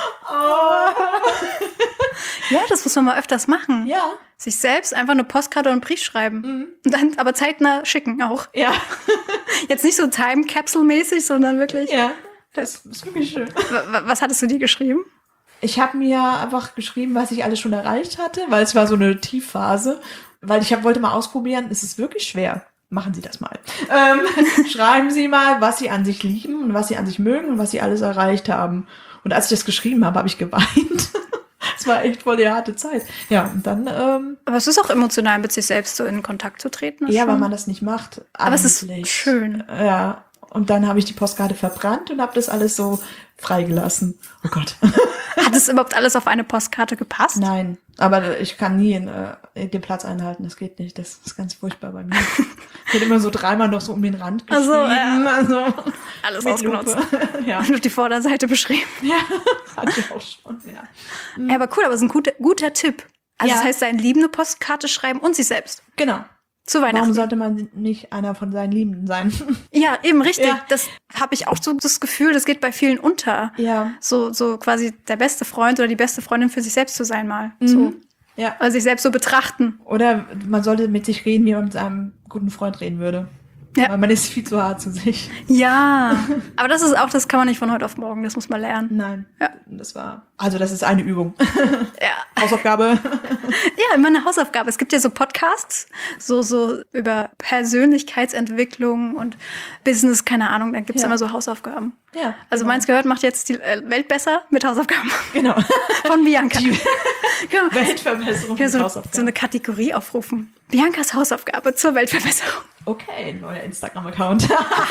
Speaker 4: Ja, das muss man mal öfters machen.
Speaker 3: Ja.
Speaker 4: Sich selbst einfach eine Postkarte und einen Brief schreiben. Und dann aber zeitnah schicken auch.
Speaker 3: Ja.
Speaker 4: Jetzt nicht so Time-Capsule-mäßig, sondern wirklich.
Speaker 3: Ja. Das ist wirklich schön.
Speaker 4: Was hattest du dir geschrieben?
Speaker 3: Ich habe mir einfach geschrieben, was ich alles schon erreicht hatte, weil es war so eine Tiefphase. Weil ich wollte mal ausprobieren, es ist wirklich schwer. Machen Sie das mal. Schreiben Sie mal, was Sie an sich lieben und was Sie an sich mögen und was Sie alles erreicht haben. Und als ich das geschrieben habe, habe ich geweint. Es war echt voll die harte Zeit. Ja, und dann...
Speaker 4: Aber es ist auch emotional, mit sich selbst so in Kontakt zu treten. ist
Speaker 3: ja, weil
Speaker 4: schon-
Speaker 3: man das nicht macht.
Speaker 4: Aber es ist
Speaker 3: eigentlich.
Speaker 4: schön.
Speaker 3: Ja, und dann habe ich die Postkarte verbrannt und habe das alles so freigelassen. Oh Gott.
Speaker 4: Hat es überhaupt alles auf eine Postkarte gepasst?
Speaker 3: Nein, aber ich kann nie den Platz einhalten. Das geht nicht. Das ist ganz furchtbar bei mir. Ich hätte immer so 3-mal noch so um den Rand
Speaker 4: Ach so,
Speaker 3: geschrieben. Also,
Speaker 4: Alles
Speaker 3: mit
Speaker 4: ausgenutzt.
Speaker 3: Lupe. Ja,
Speaker 4: Und auf die Vorderseite beschrieben.
Speaker 3: ja, hatte ich auch schon. Ja.
Speaker 4: Ja, aber cool, aber es ist ein guter Tipp. Also
Speaker 3: Ja.
Speaker 4: das heißt, seinen Lieben eine Postkarte schreiben und sich selbst.
Speaker 3: Genau.
Speaker 4: Zu
Speaker 3: Warum
Speaker 4: Weihnachten.
Speaker 3: sollte man nicht einer von seinen Liebenden sein?
Speaker 4: Ja, eben richtig.
Speaker 3: Ja.
Speaker 4: Das habe ich auch so das Gefühl, das geht bei vielen unter.
Speaker 3: Ja.
Speaker 4: So quasi der beste Freund oder die beste Freundin für sich selbst zu sein mal. So.
Speaker 3: Ja.
Speaker 4: Also sich selbst so betrachten.
Speaker 3: Oder man sollte mit sich reden, wie man mit einem guten Freund reden würde.
Speaker 4: Ja.
Speaker 3: Weil man ist viel zu hart zu sich.
Speaker 4: Ja. Aber das kann man nicht von heute auf morgen, das muss man lernen.
Speaker 3: Nein.
Speaker 4: Ja.
Speaker 3: Das ist eine Übung.
Speaker 4: Ja.
Speaker 3: Hausaufgabe.
Speaker 4: Ja, immer eine Hausaufgabe. Es gibt ja so Podcasts, so über Persönlichkeitsentwicklung und Business, keine Ahnung, dann gibt's
Speaker 3: Ja.
Speaker 4: immer so Hausaufgaben.
Speaker 3: Ja.
Speaker 4: Also meins gehört, macht jetzt die Welt besser mit Hausaufgaben
Speaker 3: Genau.
Speaker 4: von Bianca.
Speaker 3: Die Weltverbesserung
Speaker 4: Ja,
Speaker 3: mit
Speaker 4: so
Speaker 3: Hausaufgaben.
Speaker 4: eine Kategorie aufrufen. Biancas Hausaufgabe zur Weltverbesserung.
Speaker 3: Okay, neuer Instagram-Account.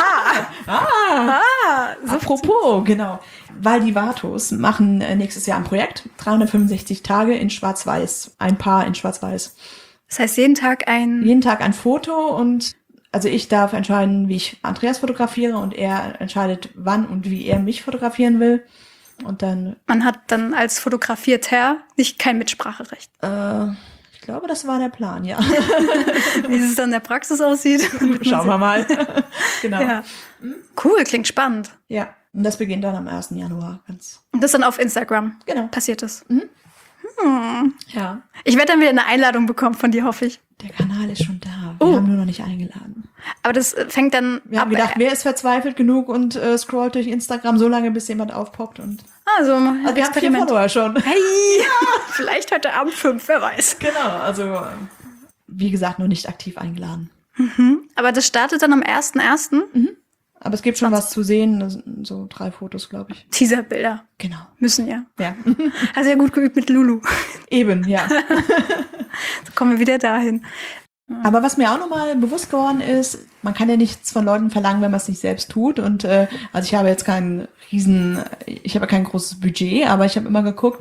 Speaker 3: Apropos, genau. Valdivatos machen nächstes Jahr ein Projekt. 365 Tage in Schwarz-Weiß. Ein Paar in Schwarz-Weiß.
Speaker 4: Das heißt, jeden Tag
Speaker 3: Jeden Tag ein Foto und also ich darf entscheiden, wie ich Andreas fotografiere und er entscheidet, wann und wie er mich fotografieren will. Und dann,
Speaker 4: man hat dann als Fotografierter nicht kein Mitspracherecht.
Speaker 3: ich glaube, das war der Plan, ja.
Speaker 4: Wie es dann in der Praxis aussieht.
Speaker 3: Schauen wir mal. Genau.
Speaker 4: Ja. Cool, klingt spannend.
Speaker 3: Ja, und das beginnt dann am 1. Januar. Ganz
Speaker 4: Und das dann auf Instagram.
Speaker 3: genau.
Speaker 4: Passiert das.
Speaker 3: Ja.
Speaker 4: Ich werde dann wieder eine Einladung bekommen von dir, hoffe ich.
Speaker 3: Der Kanal ist schon da. Wir haben nur noch nicht eingeladen.
Speaker 4: Aber das fängt dann
Speaker 3: Wir haben gedacht, wer ist verzweifelt genug und scrollt durch Instagram so lange, bis jemand aufpoppt. Und
Speaker 4: Also
Speaker 3: wir haben 4 Follower schon.
Speaker 4: Hey, vielleicht heute Abend 5, wer weiß.
Speaker 3: Genau, also wie gesagt, nur nicht aktiv eingeladen.
Speaker 4: Aber das startet dann am 1.1.
Speaker 3: Aber es gibt schon was zu sehen, das sind so 3 Fotos, glaube ich.
Speaker 4: Teaserbilder.
Speaker 3: Genau.
Speaker 4: Müssen ja.
Speaker 3: Ja.
Speaker 4: Hast ja gut geübt mit Lulu.
Speaker 3: Eben, ja.
Speaker 4: So kommen wir wieder dahin.
Speaker 3: Aber was mir auch nochmal bewusst geworden ist, man kann ja nichts von Leuten verlangen, wenn man es nicht selbst tut. Und also ich habe jetzt kein großes Budget, aber ich habe immer geguckt,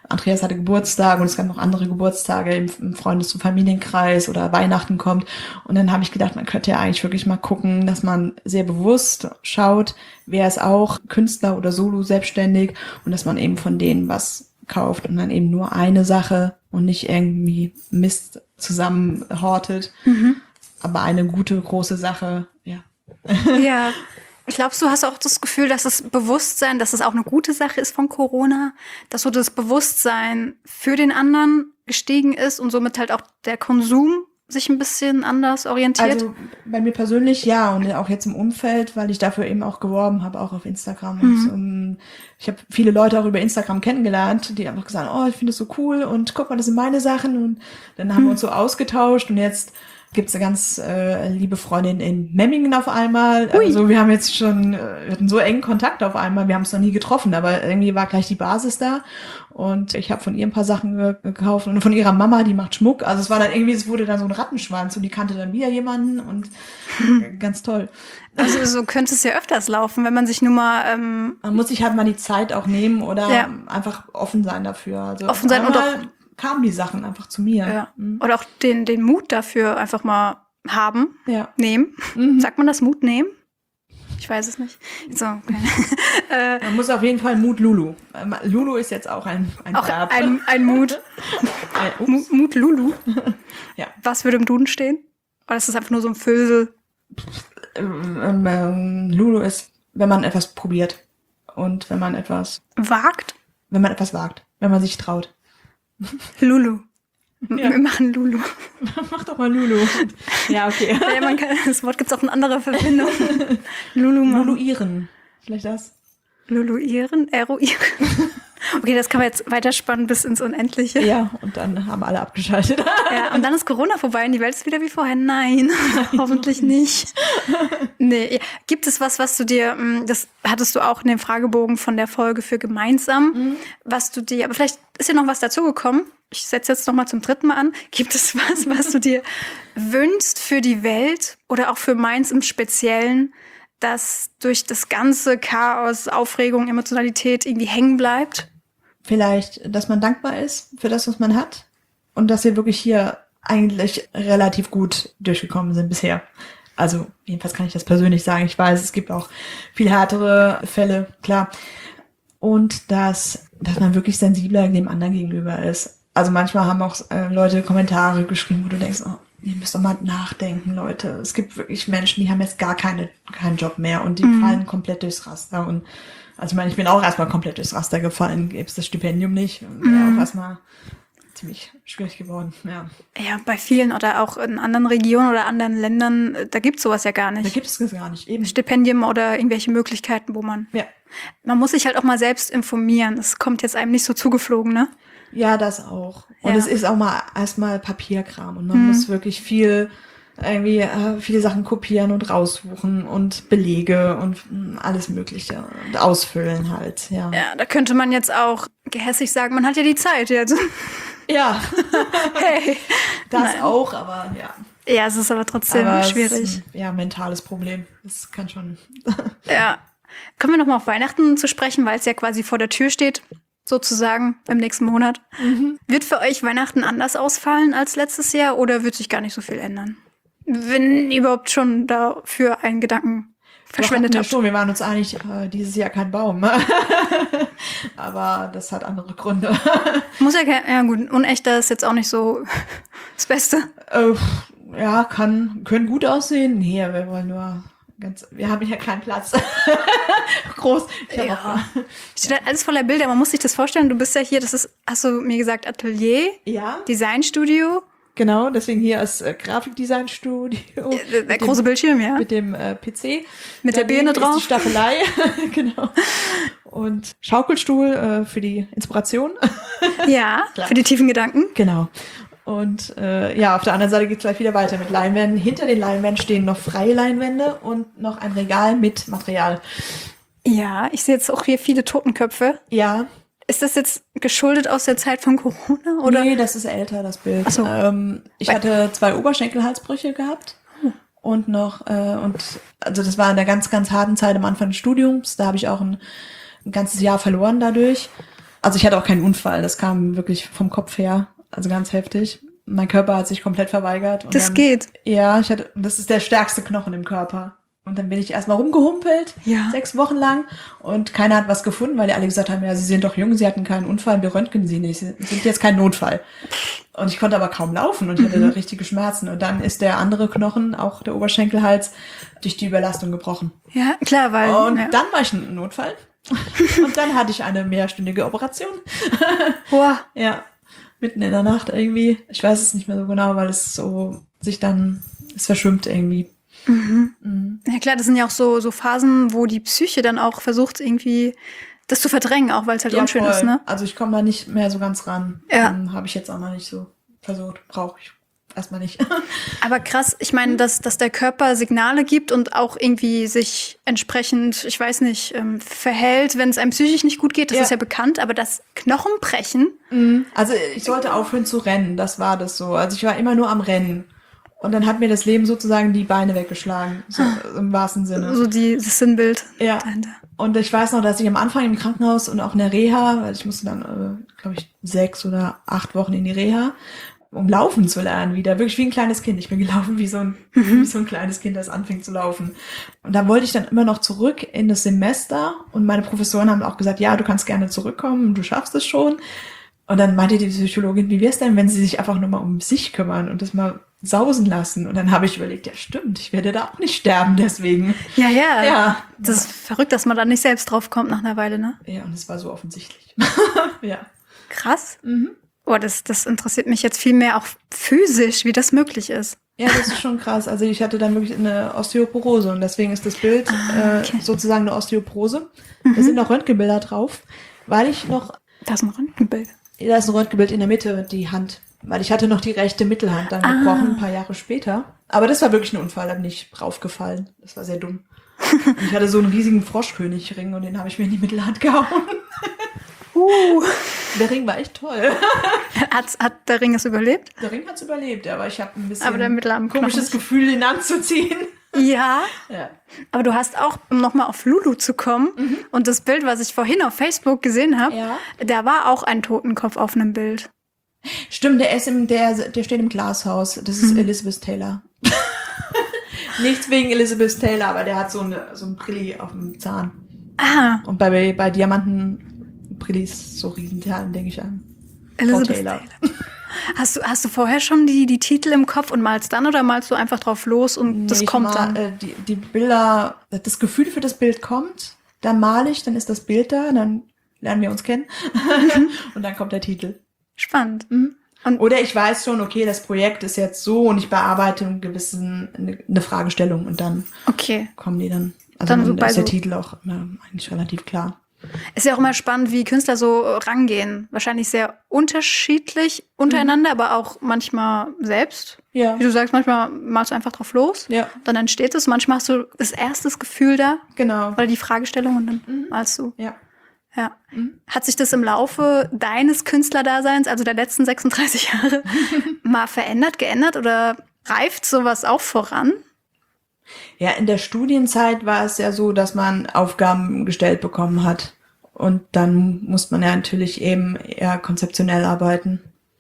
Speaker 3: Andreas hatte Geburtstag und es gab noch andere Geburtstage im Freundes- und Familienkreis oder Weihnachten kommt. Und dann habe ich gedacht, man könnte ja eigentlich wirklich mal gucken, dass man sehr bewusst schaut, wer ist auch Künstler oder Solo selbstständig und dass man eben von denen was kauft und dann eben nur eine Sache und nicht irgendwie Mist zusammenhortet. Aber eine gute, große Sache, ja.
Speaker 4: Ja. Glaubst du, hast auch das Gefühl, dass das Bewusstsein, dass es auch eine gute Sache ist von Corona, dass so das Bewusstsein für den anderen gestiegen ist und somit halt auch der Konsum sich ein bisschen anders orientiert?
Speaker 3: Also bei mir persönlich ja und auch jetzt im Umfeld, weil ich dafür eben auch geworben habe, auch auf Instagram. Und, ich habe viele Leute auch über Instagram kennengelernt, die einfach gesagt haben, oh, ich finde das so cool und guck mal, das sind meine Sachen. Und dann haben wir uns so ausgetauscht und jetzt gibt's eine ganz liebe Freundin in Memmingen auf einmal. Also wir haben jetzt schon, wir hatten so engen Kontakt auf einmal. Wir haben es noch nie getroffen, aber irgendwie war gleich die Basis da. Und ich habe von ihr ein paar Sachen gekauft und von ihrer Mama, die macht Schmuck. Also es war dann irgendwie, es wurde dann so ein Rattenschwanz und die kannte dann wieder jemanden und ganz toll.
Speaker 4: Also so könnte es ja öfters laufen, wenn man sich nur mal...
Speaker 3: Man muss sich halt mal die Zeit auch nehmen oder einfach offen sein dafür. Also
Speaker 4: offen sein und auch
Speaker 3: kamen die Sachen einfach zu mir.
Speaker 4: Ja. Oder auch den Mut dafür einfach mal haben, nehmen. Sagt man das, Mut nehmen? Ich weiß es nicht. So, okay.
Speaker 3: Man muss auf jeden Fall Mut Lulu. Lulu ist jetzt auch ein
Speaker 4: auch
Speaker 3: Verb.
Speaker 4: ein Mut. Mut Lulu.
Speaker 3: Ja.
Speaker 4: Was würde im Duden stehen? Oder ist das einfach nur so ein Füllsel?
Speaker 3: Lulu ist, wenn man etwas probiert und wenn man etwas
Speaker 4: wagt,
Speaker 3: wenn man sich traut.
Speaker 4: Lulu.
Speaker 3: Ja.
Speaker 4: Wir machen Lulu.
Speaker 3: Mach doch mal Lulu. Ja, okay.
Speaker 4: Ja, das Wort gibt es auch in anderer Verbindung. Lulu machen.
Speaker 3: Luluieren. Vielleicht das?
Speaker 4: Luluieren? Eruieren? Okay, das kann man jetzt weiterspannen bis ins Unendliche.
Speaker 3: Ja, und dann haben alle abgeschaltet.
Speaker 4: Ja, und dann ist Corona vorbei und die Welt ist wieder wie vorher. Nein, hoffentlich nicht. Nee, gibt es was du dir, das hattest du auch in dem Fragebogen von der Folge für gemeinsam, was du dir, aber vielleicht ist ja noch was dazugekommen. Ich setze jetzt noch mal zum 3. Mal an. Gibt es was du dir wünschst für die Welt oder auch für Mainz im Speziellen, das durch das ganze Chaos, Aufregung, Emotionalität irgendwie hängen bleibt?
Speaker 3: Vielleicht, dass man dankbar ist für das, was man hat und dass wir wirklich hier eigentlich relativ gut durchgekommen sind bisher. Also jedenfalls kann ich das persönlich sagen. Ich weiß, es gibt auch viel härtere Fälle, klar. Und dass man wirklich sensibler dem anderen gegenüber ist. Also manchmal haben auch Leute Kommentare geschrieben, wo du denkst, oh, ihr müsst doch mal nachdenken, Leute. Es gibt wirklich Menschen, die haben jetzt gar keinen Job mehr und die fallen komplett durchs Raster. Und also ich meine, ich bin auch erstmal komplett durchs Raster gefallen, gäbe es das Stipendium nicht. Wäre auch erstmal ziemlich schwierig geworden, ja. Ja,
Speaker 4: bei vielen oder auch in anderen Regionen oder anderen Ländern, da gibt es sowas ja gar nicht.
Speaker 3: Da gibt es das gar nicht, eben.
Speaker 4: Stipendium oder irgendwelche Möglichkeiten, wo man...
Speaker 3: Ja.
Speaker 4: Man muss sich halt auch mal selbst informieren. Das kommt jetzt einem nicht so zugeflogen, ne?
Speaker 3: Ja, das auch. Und es ist auch mal erstmal Papierkram und man muss wirklich viele Sachen kopieren und raussuchen und Belege und alles Mögliche und ausfüllen halt, ja.
Speaker 4: Ja, da könnte man jetzt auch gehässig sagen, man hat ja die Zeit jetzt.
Speaker 3: Ja.
Speaker 4: Hey.
Speaker 3: Das auch, aber ja.
Speaker 4: Ja, es ist aber trotzdem schwierig.
Speaker 3: Mentales Problem. Das kann schon.
Speaker 4: Ja. Kommen wir nochmal auf Weihnachten zu sprechen, weil es ja quasi vor der Tür steht, sozusagen im nächsten Monat. Wird für euch Weihnachten anders ausfallen als letztes Jahr oder wird sich gar nicht so viel ändern? Wenn ihr überhaupt schon dafür einen Gedanken verschwendet habt.
Speaker 3: Wir waren uns einig, dieses Jahr kein Baum. Aber das hat andere Gründe.
Speaker 4: Muss ja gut, unechter ist jetzt auch nicht so das Beste.
Speaker 3: Ja, können gut aussehen. Nee, wir wollen nur wir haben hier keinen Platz. Groß.
Speaker 4: Steht halt alles voller Bilder. Man muss sich das vorstellen. Du bist ja hier, das ist, hast du mir gesagt, Atelier, Designstudio.
Speaker 3: Genau, deswegen hier ist Grafikdesignstudio.
Speaker 4: Der große Bildschirm, ja.
Speaker 3: Mit dem PC.
Speaker 4: Mit der Birne drauf.
Speaker 3: Ist die Staffelei. Genau. Und Schaukelstuhl für die Inspiration.
Speaker 4: Ja, für die tiefen Gedanken.
Speaker 3: Genau. Und auf der anderen Seite geht es gleich wieder weiter mit Leinwänden. Hinter den Leinwänden stehen noch freie Leinwände und noch ein Regal mit Material.
Speaker 4: Ja, ich sehe jetzt auch hier viele Totenköpfe.
Speaker 3: Ja.
Speaker 4: Ist das jetzt geschuldet aus der Zeit von Corona? Oder?
Speaker 3: Nee, das ist älter, das Bild.
Speaker 4: Ach so.
Speaker 3: Ich hatte 2 Oberschenkelhalsbrüche gehabt und noch, also das war in der ganz, ganz harten Zeit am Anfang des Studiums. Da habe ich auch ein ganzes Jahr verloren dadurch. Also ich hatte auch keinen Unfall, das kam wirklich vom Kopf her, also ganz heftig. Mein Körper hat sich komplett verweigert. Und
Speaker 4: Das
Speaker 3: dann,
Speaker 4: geht.
Speaker 3: Ja, das ist der stärkste Knochen im Körper. Und dann bin ich erstmal rumgehumpelt,
Speaker 4: Ja.
Speaker 3: 6 Wochen lang. Und keiner hat was gefunden, weil die alle gesagt haben, ja, sie sind doch jung, sie hatten keinen Unfall, wir röntgen sie nicht, sie sind jetzt kein Notfall. Und ich konnte aber kaum laufen und ich hatte da richtige Schmerzen. Und dann ist der andere Knochen, auch der Oberschenkelhals, durch die Überlastung gebrochen.
Speaker 4: Ja, klar, weil.
Speaker 3: Und
Speaker 4: ja.
Speaker 3: dann war ich ein Notfall. Und dann hatte ich eine mehrstündige Operation.
Speaker 4: Boah.
Speaker 3: Ja, mitten in der Nacht irgendwie. Ich weiß es nicht mehr so genau, weil es verschwimmt irgendwie.
Speaker 4: Ja klar, das sind ja auch so Phasen, wo die Psyche dann auch versucht, irgendwie das zu verdrängen, auch weil es halt unschön
Speaker 3: voll.
Speaker 4: ist, ne?
Speaker 3: Also ich komme da nicht mehr so ganz ran.
Speaker 4: Ja.
Speaker 3: Habe ich jetzt auch noch nicht so versucht. Brauche ich erstmal nicht.
Speaker 4: Aber krass, ich meine, dass der Körper Signale gibt und auch irgendwie sich entsprechend, ich weiß nicht, verhält, wenn es einem psychisch nicht gut geht, das
Speaker 3: Ja.
Speaker 4: ist ja bekannt, aber das Knochenbrechen,
Speaker 3: Also ich sollte aufhören zu rennen, das war das so. Also ich war immer nur am Rennen. Und dann hat mir das Leben sozusagen die Beine weggeschlagen, so im wahrsten Sinne.
Speaker 4: so das Sinnbild
Speaker 3: Ja.
Speaker 4: dahinter.
Speaker 3: Und ich weiß noch, dass ich am Anfang im Krankenhaus und auch in der Reha, weil ich musste dann, glaube ich, 6 oder 8 Wochen in die Reha, um laufen zu lernen wieder. Wirklich wie ein kleines Kind. Ich bin gelaufen wie so ein kleines Kind, das anfängt zu laufen. Und da wollte ich dann immer noch zurück in das Semester. Und meine Professoren haben auch gesagt, ja, du kannst gerne zurückkommen, du schaffst es schon. Und dann meinte die Psychologin, wie wär's denn, wenn sie sich einfach nur mal um sich kümmern und das mal sausen lassen? Und dann habe ich überlegt, ja stimmt, ich werde da auch nicht sterben deswegen.
Speaker 4: Ja, ja.
Speaker 3: Ja.
Speaker 4: Das ist verrückt, dass man da nicht selbst drauf kommt nach einer Weile, ne?
Speaker 3: Ja, und es war so offensichtlich. Ja.
Speaker 4: Krass. Oh, das interessiert mich jetzt viel mehr auch physisch, wie das möglich ist.
Speaker 3: Ja, das ist schon krass. Also ich hatte dann wirklich eine Osteoporose und deswegen ist das Bild
Speaker 4: okay.
Speaker 3: sozusagen eine Osteoporose. Da sind noch Röntgenbilder drauf, weil ich noch,
Speaker 4: Da ist ein Röntgenbild.
Speaker 3: da ist ein Röntgenbild in der Mitte, die Hand, weil ich hatte noch die rechte Mittelhand dann gebrochen, ein paar Jahre später. Aber das war wirklich ein Unfall, da bin ich draufgefallen. Das war sehr dumm. Und ich hatte so einen riesigen Froschkönigring und den habe ich mir in die Mittelhand gehauen. Der Ring war echt toll.
Speaker 4: Hat der Ring es überlebt?
Speaker 3: Der Ring hat's überlebt, aber ich habe ein bisschen
Speaker 4: Aber der Mittelarm
Speaker 3: komisches Gefühl, den anzuziehen.
Speaker 4: Ja.
Speaker 3: Ja.
Speaker 4: Aber du hast auch, um nochmal auf Lulu zu kommen, und das Bild, was ich vorhin auf Facebook gesehen habe,
Speaker 3: Ja.
Speaker 4: da war auch ein Totenkopf auf einem Bild.
Speaker 3: Stimmt, der steht im Glashaus. Das ist Elizabeth Taylor. Nichts wegen Elizabeth Taylor, aber der hat so ein Brilli auf dem Zahn.
Speaker 4: Ah,
Speaker 3: Und bei Diamanten Brillis so Riesenperlen, denke ich an.
Speaker 4: Elizabeth
Speaker 3: Taylor.
Speaker 4: Taylor. Hast du vorher schon die Titel im Kopf und malst dann oder malst du einfach drauf los und das
Speaker 3: Nee,
Speaker 4: kommt dann?
Speaker 3: Die Bilder, das Gefühl für das Bild kommt, dann male ich, dann ist das Bild da, dann lernen wir uns kennen und dann kommt der Titel.
Speaker 4: Spannend.
Speaker 3: Oder ich weiß schon, okay, das Projekt ist jetzt so und ich bearbeite eine Fragestellung und dann
Speaker 4: Okay.
Speaker 3: kommen die dann. Also
Speaker 4: Dann so
Speaker 3: dann
Speaker 4: bei
Speaker 3: ist der
Speaker 4: so-
Speaker 3: Titel auch eigentlich relativ klar.
Speaker 4: Ist ja auch immer spannend, wie Künstler so rangehen. Wahrscheinlich sehr unterschiedlich untereinander, aber auch manchmal selbst.
Speaker 3: Ja.
Speaker 4: Wie du sagst, manchmal malst du einfach drauf los,
Speaker 3: Ja,
Speaker 4: dann entsteht es. Manchmal hast du das erste Gefühl da
Speaker 3: genau.
Speaker 4: oder die Fragestellung und dann malst du.
Speaker 3: Ja.
Speaker 4: Ja. Hat sich das im Laufe deines Künstlerdaseins, also der letzten 36 Jahre, mal verändert, geändert oder reift sowas auch voran?
Speaker 3: Ja, in der Studienzeit war es ja so, dass man Aufgaben gestellt bekommen hat. Und dann muss man ja natürlich eben eher konzeptionell arbeiten.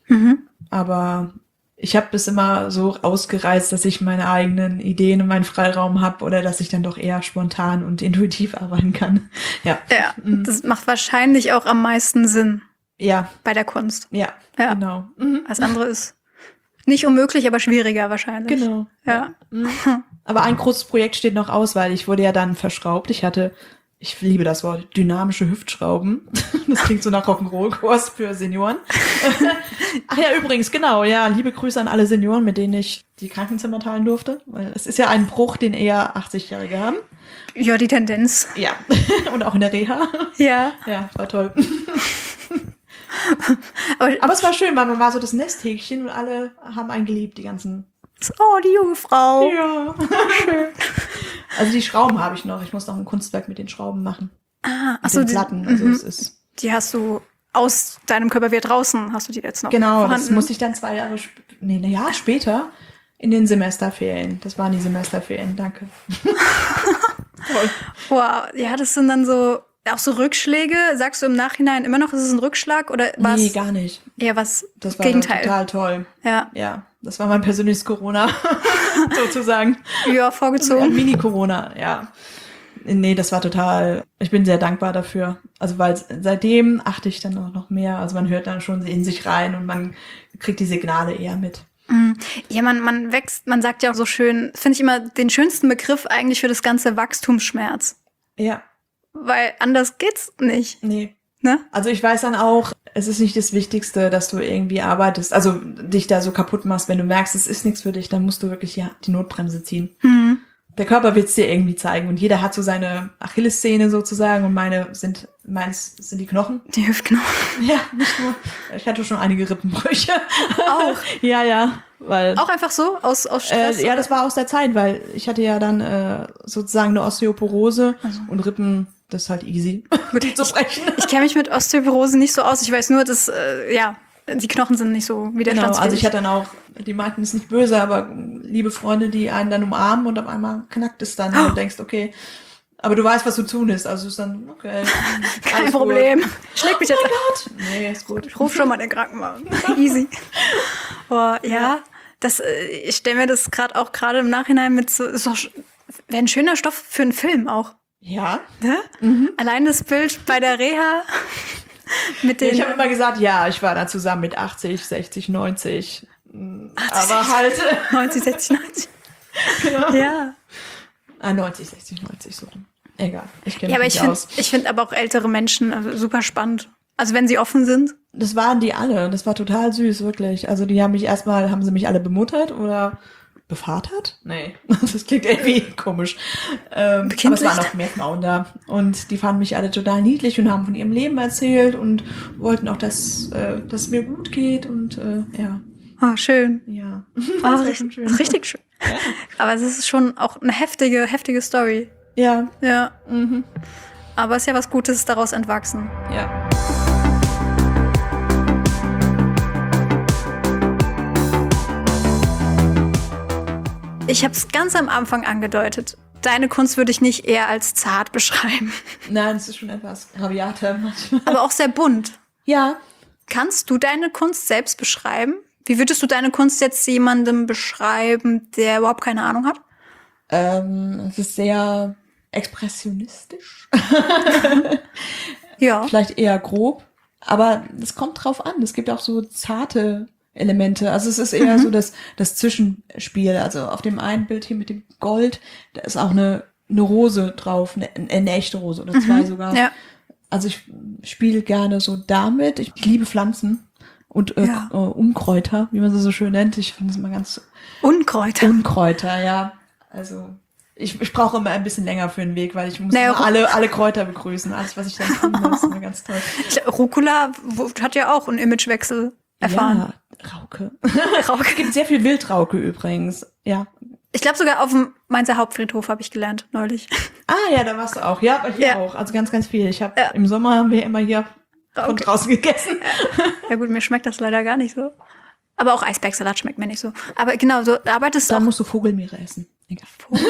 Speaker 3: Aber ich habe es immer so ausgereizt, dass ich meine eigenen Ideen und meinen Freiraum habe oder dass ich dann doch eher spontan und intuitiv arbeiten kann. Ja.
Speaker 4: Ja, das macht wahrscheinlich auch am meisten Sinn
Speaker 3: Ja,
Speaker 4: bei der Kunst.
Speaker 3: ja,
Speaker 4: Ja.
Speaker 3: genau.
Speaker 4: Das andere ist nicht unmöglich, aber schwieriger wahrscheinlich.
Speaker 3: Genau.
Speaker 4: Ja.
Speaker 3: Aber ein großes Projekt steht noch aus, weil ich wurde ja dann verschraubt. Ich liebe das Wort, dynamische Hüftschrauben. Das klingt so nach Rock'n'Roll-Kurs für Senioren. Ach ja, übrigens, genau, ja, liebe Grüße an alle Senioren, mit denen ich die Krankenzimmer teilen durfte. Weil es ist ja ein Bruch, den eher 80-Jährige haben.
Speaker 4: Ja, die Tendenz.
Speaker 3: Ja, und auch in der Reha.
Speaker 4: Ja.
Speaker 3: Ja, war toll.
Speaker 4: Aber
Speaker 3: Aber es war schön, weil man war so das Nesthäkchen und alle haben einen geliebt, die ganzen.
Speaker 4: oh, die junge Frau.
Speaker 3: Ja, schön. Also die Schrauben habe ich noch. Ich muss noch ein Kunstwerk mit den Schrauben machen.
Speaker 4: Ah,
Speaker 3: Mit
Speaker 4: achso,
Speaker 3: den Platten. Also es ist.
Speaker 4: die hast du aus deinem Körper wieder draußen, hast du die jetzt noch
Speaker 3: Genau, das
Speaker 4: vorhanden?
Speaker 3: musste ich dann 2 Jahre, ein Jahr später in den Semesterferien. Das waren die Semesterferien, danke. Toll.
Speaker 4: Wow, ja, das sind dann so Auch so Rückschläge, sagst du im Nachhinein immer noch, ist es ein Rückschlag oder was?
Speaker 3: Nee, gar nicht.
Speaker 4: Eher was
Speaker 3: Das war
Speaker 4: Gegenteil.
Speaker 3: total toll.
Speaker 4: Ja.
Speaker 3: Ja, das war mein persönliches Corona, sozusagen.
Speaker 4: Ja, vorgezogen.
Speaker 3: Mini-Corona, ja. Nee, das war total, ich bin sehr dankbar dafür. Also weil seitdem achte ich dann auch noch mehr. Also man hört dann schon in sich rein und man kriegt die Signale eher mit.
Speaker 4: Ja, man wächst, man sagt ja auch so schön, finde ich immer den schönsten Begriff eigentlich für das ganze Wachstumsschmerz.
Speaker 3: Ja.
Speaker 4: Weil anders geht's nicht,
Speaker 3: Nee.
Speaker 4: ne?
Speaker 3: Also ich weiß dann auch, es ist nicht das Wichtigste, dass du irgendwie arbeitest, also dich da so kaputt machst. Wenn du merkst, es ist nichts für dich, dann musst du wirklich die Notbremse ziehen.
Speaker 4: Mhm.
Speaker 3: Der Körper wird es dir irgendwie zeigen und jeder hat so seine Achillessehne sozusagen und meins sind die Knochen.
Speaker 4: Die Hüftknochen.
Speaker 3: Ja, nicht nur. Ich hatte schon einige Rippenbrüche.
Speaker 4: Auch?
Speaker 3: Ja, weil...
Speaker 4: Auch einfach so, aus Stress?
Speaker 3: ja, das war aus der Zeit, weil ich hatte ja dann sozusagen eine Osteoporose und Rippen, das ist halt easy, mit die zu brechen.
Speaker 4: Ich kenne mich mit Osteoporose nicht so aus. Ich weiß nur, dass, die Knochen sind nicht so
Speaker 3: Genau,
Speaker 4: widerstandsfähig.
Speaker 3: also ich hatte dann auch, die meinten es nicht böse, aber liebe Freunde, die einen dann umarmen und auf einmal knackt es dann und du denkst, okay, aber du weißt, was zu tun ist, also ist dann, okay.
Speaker 4: Kein Problem.
Speaker 3: Gut.
Speaker 4: Schläg mich jetzt an.
Speaker 3: Gott. Nee, ist gut.
Speaker 4: Ich ruf schon mal den Krankenwagen. Easy. Boah, ja. Das, ich stelle mir das gerade im Nachhinein mit so wäre ein schöner Stoff für einen Film auch.
Speaker 3: Ja.
Speaker 4: Ne? Allein das Bild bei der Reha mit den...
Speaker 3: Ich habe immer gesagt, ja, ich war da zusammen mit 80, 60, 90.
Speaker 4: 80,
Speaker 3: aber halt...
Speaker 4: 90, 60, 90.
Speaker 3: Genau.
Speaker 4: Ja.
Speaker 3: 90, 60, 90, so. Egal, ich kenne
Speaker 4: Ja, aber
Speaker 3: mich nicht aus.
Speaker 4: ich finde aber auch ältere Menschen super spannend. Also wenn sie offen sind.
Speaker 3: Das waren die alle. Das war total süß, wirklich. Also die haben sie mich alle bemuttert oder bevatert? Nee, das klingt irgendwie komisch. Aber es waren noch mehr Frauen da. Und die fanden mich alle total niedlich und haben von ihrem Leben erzählt und wollten auch, dass es mir gut geht. Und ja.
Speaker 4: Oh, schön.
Speaker 3: Ja.
Speaker 4: Oh, richtig schön.
Speaker 3: Ja.
Speaker 4: Aber es ist schon auch eine heftige Story.
Speaker 3: Ja.
Speaker 4: Ja. Aber es ist ja was Gutes daraus entwachsen.
Speaker 3: Ja.
Speaker 4: Ich habe es ganz am Anfang angedeutet. Deine Kunst würde ich nicht eher als zart beschreiben.
Speaker 3: Nein, es ist schon etwas rabiater manchmal.
Speaker 4: Aber auch sehr bunt.
Speaker 3: Ja.
Speaker 4: Kannst du deine Kunst selbst beschreiben? Wie würdest du deine Kunst jetzt jemandem beschreiben, der überhaupt keine Ahnung hat?
Speaker 3: Es ist sehr expressionistisch.
Speaker 4: Ja.
Speaker 3: Vielleicht eher grob. Aber es kommt drauf an. Es gibt auch so zarte Elemente. Also es ist eher so das Zwischenspiel. Also auf dem einen Bild hier mit dem Gold, da ist auch eine Rose drauf, eine echte Rose oder zwei sogar.
Speaker 4: Ja.
Speaker 3: Also ich spiele gerne so damit. Ich liebe Pflanzen und Unkräuter, wie man sie so schön nennt. Ich finde es immer ganz... Unkräuter, ja. Also ich brauche immer ein bisschen länger für den Weg, weil ich muss immer alle Kräuter begrüßen. Alles, was ich dann finde, ist immer ganz toll.
Speaker 4: Rucola hat ja auch einen Imagewechsel erfahren.
Speaker 3: Ja, Rauke.
Speaker 4: Rauke.
Speaker 3: Es gibt sehr viel Wildrauke übrigens. Ja.
Speaker 4: Ich glaube sogar auf dem Mainzer Hauptfriedhof habe ich gelernt, neulich.
Speaker 3: Ah ja, da warst du auch. Ja, aber hier auch. Also ganz, ganz viel. Im Sommer haben wir immer hier von draußen gegessen.
Speaker 4: Ja gut, mir schmeckt das leider gar nicht so. Aber auch Eisbergsalat schmeckt mir nicht so. Aber genau, so arbeitest du
Speaker 3: Da
Speaker 4: auch...
Speaker 3: musst du Vogelmeere essen. Egal.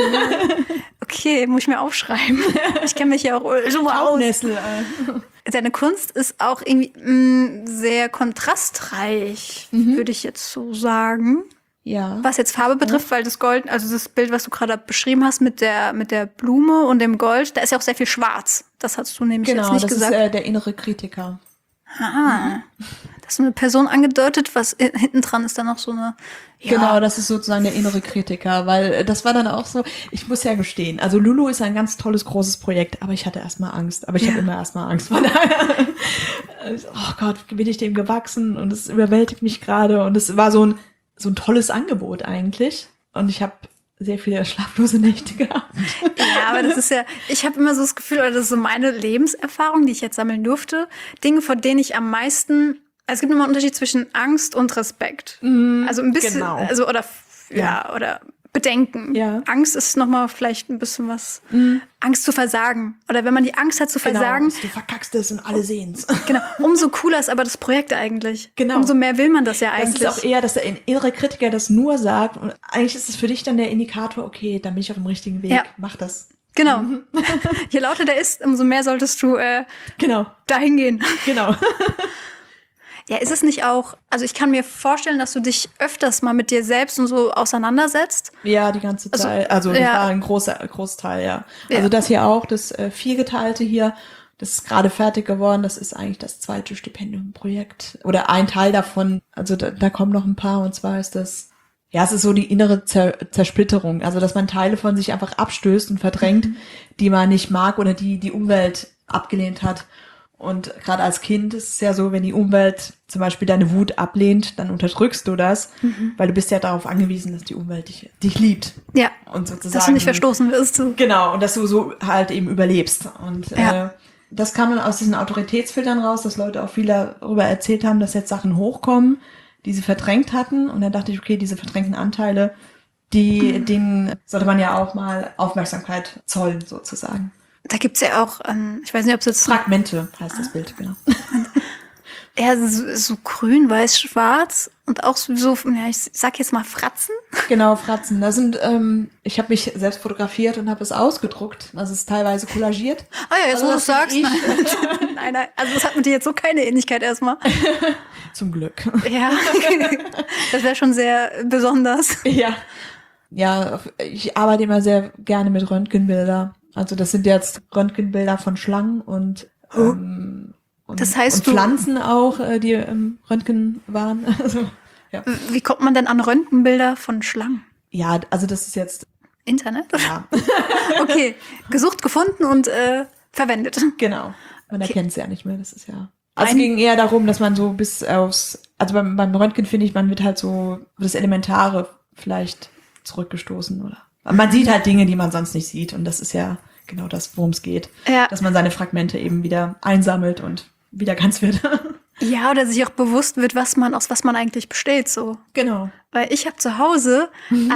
Speaker 4: Okay, muss ich mir aufschreiben. Ich kenne mich ja auch so aus.
Speaker 3: Nessel.
Speaker 4: Deine Kunst ist auch irgendwie sehr kontrastreich, würde ich jetzt so sagen.
Speaker 3: Ja.
Speaker 4: Was jetzt Farbe betrifft, weil das Gold, also das Bild, was du gerade beschrieben hast mit der Blume und dem Gold, da ist ja auch sehr viel schwarz. Das hast du nämlich jetzt nicht gesagt.
Speaker 3: Genau, das ist der innere Kritiker.
Speaker 4: Ah, da ist eine Person angedeutet, was hinten dran ist dann noch so eine... Ja.
Speaker 3: Genau, das ist sozusagen der innere Kritiker, weil das war dann auch so, ich muss ja gestehen, also Lulu ist ein ganz tolles, großes Projekt, aber ich hatte erstmal Angst, aber ich habe immer erstmal Angst, von daher, oh Gott, bin ich dem gewachsen und es überwältigt mich gerade und es war so ein tolles Angebot eigentlich und ich habe sehr viele schlaflose Nächte gehabt.
Speaker 4: Ja, aber das ist ja, ich habe immer so das Gefühl, oder das ist so meine Lebenserfahrung, die ich jetzt sammeln durfte, Dinge, vor denen ich am meisten, es gibt immer einen Unterschied zwischen Angst und Respekt. Also ein bisschen,
Speaker 3: genau.
Speaker 4: also oder Bedenken.
Speaker 3: Ja.
Speaker 4: Angst ist nochmal vielleicht ein bisschen was, Angst zu versagen. Oder wenn man die Angst hat zu versagen.
Speaker 3: Genau, du verkackst es und alle sehen's.
Speaker 4: Genau, umso cooler ist aber das Projekt eigentlich.
Speaker 3: Genau.
Speaker 4: Umso mehr will man das ja eigentlich.
Speaker 3: Das ist auch eher, dass der innere Kritiker das nur sagt und eigentlich ist es für dich dann der Indikator, okay, dann bin ich auf dem richtigen Weg, mach das.
Speaker 4: Genau. Je lauter der ist, umso mehr solltest du
Speaker 3: Genau,
Speaker 4: dahin gehen.
Speaker 3: genau.
Speaker 4: Ja, ist es nicht auch, also ich kann mir vorstellen, dass du dich öfters mal mit dir selbst und so auseinandersetzt.
Speaker 3: Ja, die ganze Zeit. Also das
Speaker 4: ja.
Speaker 3: war ein Großteil, ja.
Speaker 4: Ja.
Speaker 3: Also das hier auch, das viergeteilte hier, das ist gerade fertig geworden. Das ist eigentlich das zweite Stipendiumprojekt. Oder ein Teil davon. Also da kommen noch ein paar. Und zwar ist das, ja, es ist so die innere Zersplitterung. Also dass man Teile von sich einfach abstößt und verdrängt, die man nicht mag oder die Umwelt abgelehnt hat. Und gerade als Kind ist es ja so, wenn die Umwelt zum Beispiel deine Wut ablehnt, dann unterdrückst du das, weil du bist ja darauf angewiesen, dass die Umwelt dich liebt.
Speaker 4: Ja,
Speaker 3: Und sozusagen,
Speaker 4: dass du nicht verstoßen wirst.
Speaker 3: Genau, und dass du so halt eben überlebst. Und
Speaker 4: Ja.
Speaker 3: das kam dann aus diesen Autoritätsfiltern raus, dass Leute auch viel darüber erzählt haben, dass jetzt Sachen hochkommen, die sie verdrängt hatten. Und dann dachte ich, okay, diese verdrängten Anteile, denen sollte man ja auch mal Aufmerksamkeit zollen, sozusagen.
Speaker 4: Da gibt's ja auch, ich weiß nicht, ob es jetzt
Speaker 3: Fragmente heißt das Bild, genau.
Speaker 4: eher so grün, weiß, schwarz und auch so, ja, ich sag jetzt mal Fratzen.
Speaker 3: Genau, Fratzen. Da sind, ich habe mich selbst fotografiert und habe es ausgedruckt. Das ist teilweise kollagiert.
Speaker 4: Ah ja, jetzt
Speaker 3: Also
Speaker 4: wo du
Speaker 3: das
Speaker 4: sagst.
Speaker 3: bin ich.
Speaker 4: Nein, also das hat mit dir jetzt so keine Ähnlichkeit erstmal.
Speaker 3: Zum Glück.
Speaker 4: Ja, das wäre schon sehr besonders.
Speaker 3: Ja. Ja, ich arbeite immer sehr gerne mit Röntgenbilder. Also das sind jetzt Röntgenbilder von Schlangen und
Speaker 4: Das heißt,
Speaker 3: und Pflanzen auch, die im Röntgen waren. Also, ja.
Speaker 4: Wie kommt man denn an Röntgenbilder von Schlangen?
Speaker 3: Ja, also das ist jetzt,
Speaker 4: Internet?
Speaker 3: ja,
Speaker 4: Okay, gesucht, gefunden und verwendet.
Speaker 3: genau. Man erkennt es ja nicht mehr, das ist ja. Also es ging eher darum, dass man so bis aufs, also beim Röntgen finde ich, man wird halt so das Elementare vielleicht zurückgestoßen oder. Man sieht halt Dinge, die man sonst nicht sieht und das ist ja genau das, worum es geht.
Speaker 4: Ja.
Speaker 3: Dass man seine Fragmente eben wieder einsammelt und wieder ganz wird.
Speaker 4: Ja, oder sich auch bewusst wird, aus was man eigentlich besteht, so.
Speaker 3: Genau.
Speaker 4: Weil ich habe zu Hause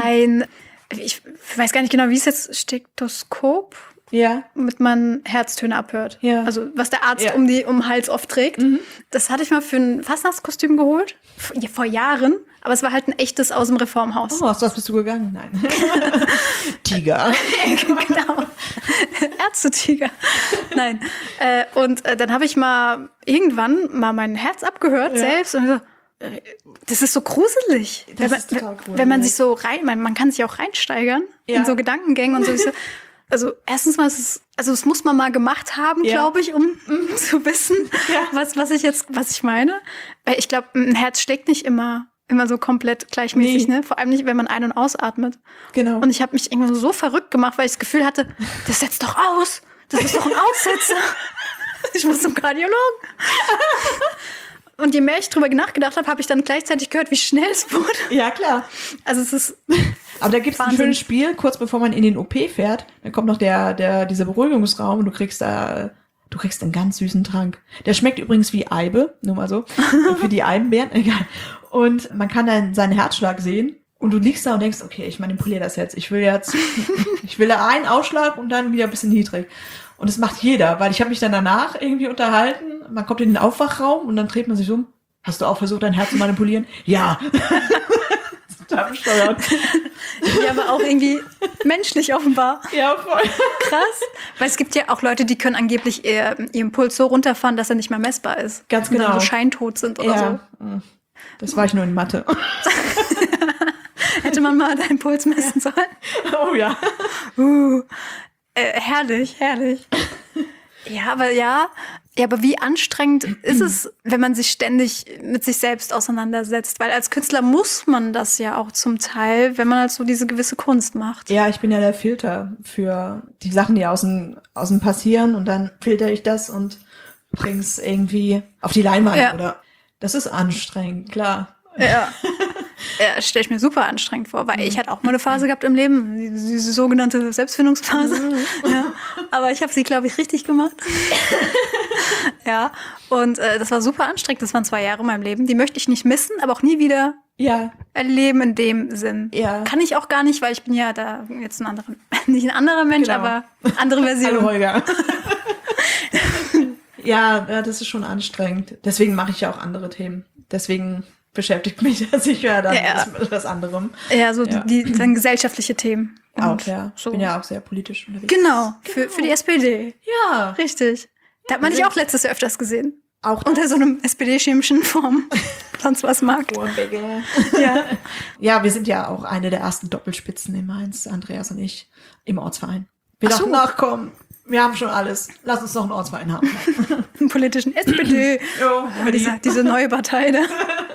Speaker 4: ich weiß gar nicht genau, wie es jetzt, Stethoskop,
Speaker 3: Ja.
Speaker 4: mit man Herztöne abhört.
Speaker 3: Ja.
Speaker 4: Also was der Arzt
Speaker 3: Ja.
Speaker 4: um den Hals oft trägt. Das hatte ich mal für ein Fastnachtskostüm geholt, vor Jahren. Aber es war halt ein echtes aus dem Reformhaus.
Speaker 3: Oh, aus was bist du gegangen? Nein. Tiger.
Speaker 4: Genau. Ärztetiger. Nein. Und dann habe ich irgendwann mein Herz abgehört selbst und so, das ist so gruselig.
Speaker 3: Das ist total gruselig.
Speaker 4: Wenn man sich so man kann sich auch reinsteigern in so Gedankengängen und so. Also erstens mal es muss man mal gemacht haben, glaube ich, um zu wissen, was ich meine. Weil ich glaube, ein Herz schlägt nicht immer so komplett gleichmäßig, ne? Vor allem nicht, wenn man ein- und ausatmet.
Speaker 3: Genau.
Speaker 4: Und ich habe mich irgendwie so verrückt gemacht, weil ich das Gefühl hatte, das setzt doch aus. Das ist doch ein Aussetzer. Ich muss zum Kardiologen. Und je mehr ich drüber nachgedacht habe, habe ich dann gleichzeitig gehört, wie schnell es wurde.
Speaker 3: Ja, klar.
Speaker 4: Also es ist
Speaker 3: Aber da gibt's ein
Speaker 4: Wahnsinn.
Speaker 3: schönes Spiel, kurz bevor man in den OP fährt, dann kommt noch dieser Beruhigungsraum und du kriegst einen ganz süßen Trank. Der schmeckt übrigens wie Eibe, nur mal so. Für die Eibenbären, egal. Und man kann dann seinen Herzschlag sehen und du liegst da und denkst, okay, ich manipuliere das jetzt. Ich will da einen Ausschlag und dann wieder ein bisschen niedrig. Und das macht jeder, weil ich habe mich dann danach irgendwie unterhalten. Man kommt in den Aufwachraum und dann dreht man sich um. Hast du auch versucht, dein Herz zu manipulieren? Ja. Total bescheuert.
Speaker 4: ja, aber auch irgendwie menschlich offenbar.
Speaker 3: Ja, voll.
Speaker 4: Krass. Weil es gibt ja auch Leute, die können angeblich ihren Puls so runterfahren, dass er nicht mehr messbar ist.
Speaker 3: Ganz
Speaker 4: Und dann
Speaker 3: genau.
Speaker 4: so scheintot sind oder
Speaker 3: Ja. Das war ich nur in Mathe.
Speaker 4: so. Hätte man mal deinen Puls messen sollen.
Speaker 3: Oh ja.
Speaker 4: Herrlich. Ja, aber wie anstrengend ist es, wenn man sich ständig mit sich selbst auseinandersetzt? Weil als Künstler muss man das ja auch zum Teil, wenn man halt so diese gewisse Kunst macht.
Speaker 3: Ja, ich bin ja der Filter für die Sachen, die außen passieren und dann filter ich das und bring's irgendwie auf die Leinwand oder das ist anstrengend, klar.
Speaker 4: Ja. Ja, stelle ich mir super anstrengend vor, weil ich hatte auch mal eine Phase gehabt im Leben, diese sogenannte Selbstfindungsphase. Ja, aber ich habe sie, glaube ich, richtig gemacht. Ja, und das war super anstrengend. Das waren 2 Jahre in meinem Leben. Die möchte ich nicht missen, aber auch nie wieder erleben in dem Sinn.
Speaker 3: Ja.
Speaker 4: Kann ich auch gar nicht, weil ich bin ja da jetzt nicht ein anderer Mensch,
Speaker 3: Genau.
Speaker 4: aber andere Version.
Speaker 3: Hallo Holger. Ja, das ist schon anstrengend. Deswegen mache ich ja auch andere Themen. Deswegen beschäftigt mich sicher dann
Speaker 4: Ja.
Speaker 3: mit was anderem.
Speaker 4: Ja, so
Speaker 3: Ja.
Speaker 4: Die dann gesellschaftliche Themen.
Speaker 3: Auch,
Speaker 4: Und
Speaker 3: ja. Ich
Speaker 4: So.
Speaker 3: bin ja auch sehr politisch unterwegs.
Speaker 4: Genau, für die SPD.
Speaker 3: Ja.
Speaker 4: Richtig. Da hat man dich auch letztes Jahr öfters gesehen.
Speaker 3: Auch
Speaker 4: Unter so einem SPD-Schirmchen vom sonst was Markt. Ja.
Speaker 3: Ja, wir sind ja auch eine der ersten Doppelspitzen in Mainz, Andreas und ich, im Ortsverein. Wir
Speaker 4: Ach so.
Speaker 3: dachten, ach komm, wir haben schon alles. Lass uns noch einen Ortsverein haben.
Speaker 4: Einen politischen SPD.
Speaker 3: Jo,
Speaker 4: Diese neue Partei da.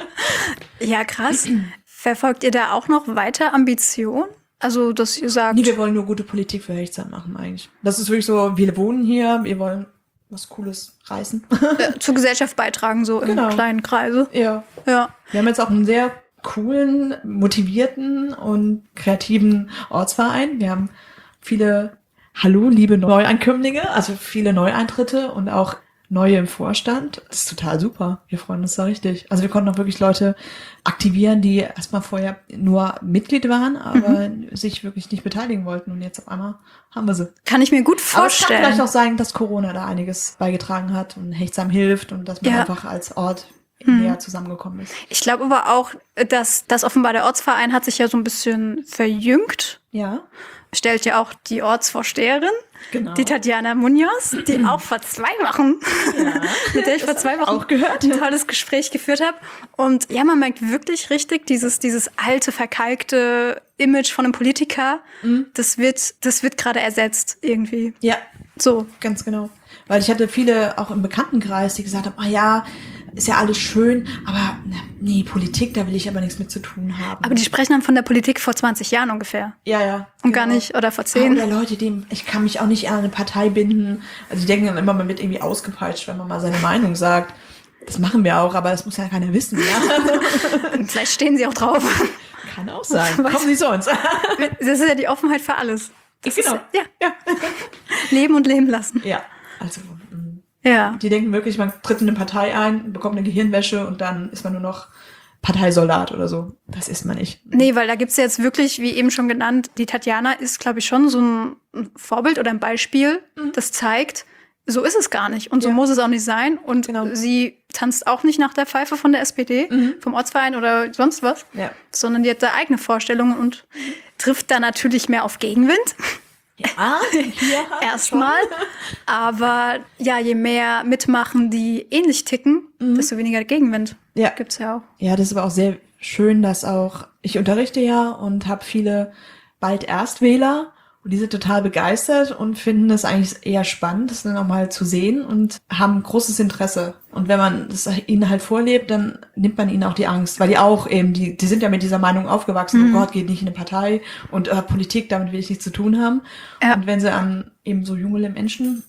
Speaker 4: Ja, krass. Verfolgt ihr da auch noch weiter Ambition? Also, dass ihr sagt,
Speaker 3: Nee, wir wollen nur gute Politik für Hechtsheim machen eigentlich. Das ist wirklich so, wir wohnen hier, wir wollen was Cooles reißen.
Speaker 4: zur Gesellschaft beitragen, so
Speaker 3: Genau.
Speaker 4: im kleinen Kreise.
Speaker 3: Ja.
Speaker 4: Ja.
Speaker 3: Wir haben jetzt auch einen sehr coolen, motivierten und kreativen Ortsverein. Wir haben viele, hallo, liebe Neuankömmlinge, also viele Neueintritte und auch neue im Vorstand. Das ist total super. Wir freuen uns da richtig. Also wir konnten auch wirklich Leute aktivieren, die erstmal vorher nur Mitglied waren, aber sich wirklich nicht beteiligen wollten. Und jetzt auf einmal haben wir sie.
Speaker 4: Kann ich mir gut
Speaker 3: Aber es kann
Speaker 4: vorstellen.
Speaker 3: vielleicht auch sein, dass Corona da einiges beigetragen hat und Hechtsheim hilft und dass man
Speaker 4: Ja.
Speaker 3: einfach als Ort näher zusammengekommen ist.
Speaker 4: Ich glaube aber auch, dass offenbar der Ortsverein hat sich ja so ein bisschen verjüngt.
Speaker 3: Ja,
Speaker 4: Stellt ja auch die Ortsvorsteherin,
Speaker 3: genau.
Speaker 4: die Tatjana Munoz, die auch vor 2 Wochen, mit der ich vor 2 Wochen
Speaker 3: auch gehört.
Speaker 4: ein tolles Gespräch geführt habe. Und ja, man merkt wirklich richtig dieses alte, verkalkte Image von einem Politiker, das wird gerade ersetzt irgendwie.
Speaker 3: Ja,
Speaker 4: So.
Speaker 3: ganz genau. Weil ich hatte viele auch im Bekanntenkreis, die gesagt haben, ah ja, ist ja alles schön, aber nee, Politik, da will ich aber nichts mit zu tun haben.
Speaker 4: Aber die sprechen dann von der Politik vor 20 Jahren ungefähr.
Speaker 3: ja.
Speaker 4: Und gar nicht, oder vor 10.
Speaker 3: Oder Leute, ich kann mich auch nicht an eine Partei binden. Also die denken dann immer, man wird irgendwie ausgepeitscht, wenn man mal seine Meinung sagt. Das machen wir auch, aber das muss ja keiner wissen, ja.
Speaker 4: Und vielleicht stehen sie auch drauf.
Speaker 3: Kann auch sein.
Speaker 4: Was?
Speaker 3: Kommen Sie zu uns.
Speaker 4: Das ist ja die Offenheit für alles. Das
Speaker 3: Genau.
Speaker 4: Ist, ja.
Speaker 3: Ja.
Speaker 4: Leben und leben lassen.
Speaker 3: Ja, also
Speaker 4: Ja.
Speaker 3: die denken wirklich, man tritt in eine Partei ein, bekommt eine Gehirnwäsche und dann ist man nur noch Parteisoldat oder so. Das ist man nicht.
Speaker 4: Nee, weil da gibt's ja jetzt wirklich, wie eben schon genannt, die Tatjana ist, glaube ich, schon so ein Vorbild oder ein Beispiel, das zeigt, so ist es gar nicht. Und so
Speaker 3: Ja.
Speaker 4: muss es auch nicht sein. Und
Speaker 3: Genau.
Speaker 4: sie tanzt auch nicht nach der Pfeife von der SPD, vom Ortsverein oder sonst was,
Speaker 3: Ja.
Speaker 4: sondern die hat da eigene Vorstellungen und trifft da natürlich mehr auf Gegenwind.
Speaker 3: Ja, hier
Speaker 4: Erstmal. Aber ja, je mehr mitmachen, die ähnlich ticken, desto weniger Gegenwind.
Speaker 3: Ja.
Speaker 4: Gibt's ja auch.
Speaker 3: Ja, das ist aber auch sehr schön, dass auch, ich unterrichte ja und habe viele bald Erstwähler und die sind total begeistert und finden es eigentlich eher spannend, das dann auch mal zu sehen und haben großes Interesse. Und wenn man das ihnen halt vorlebt, dann nimmt man ihnen auch die Angst, weil die auch eben, die sind ja mit dieser Meinung aufgewachsen, oh Gott, geht nicht in eine Partei und Politik, damit will ich nichts zu tun haben.
Speaker 4: Ja.
Speaker 3: Und wenn sie an eben so junge Menschen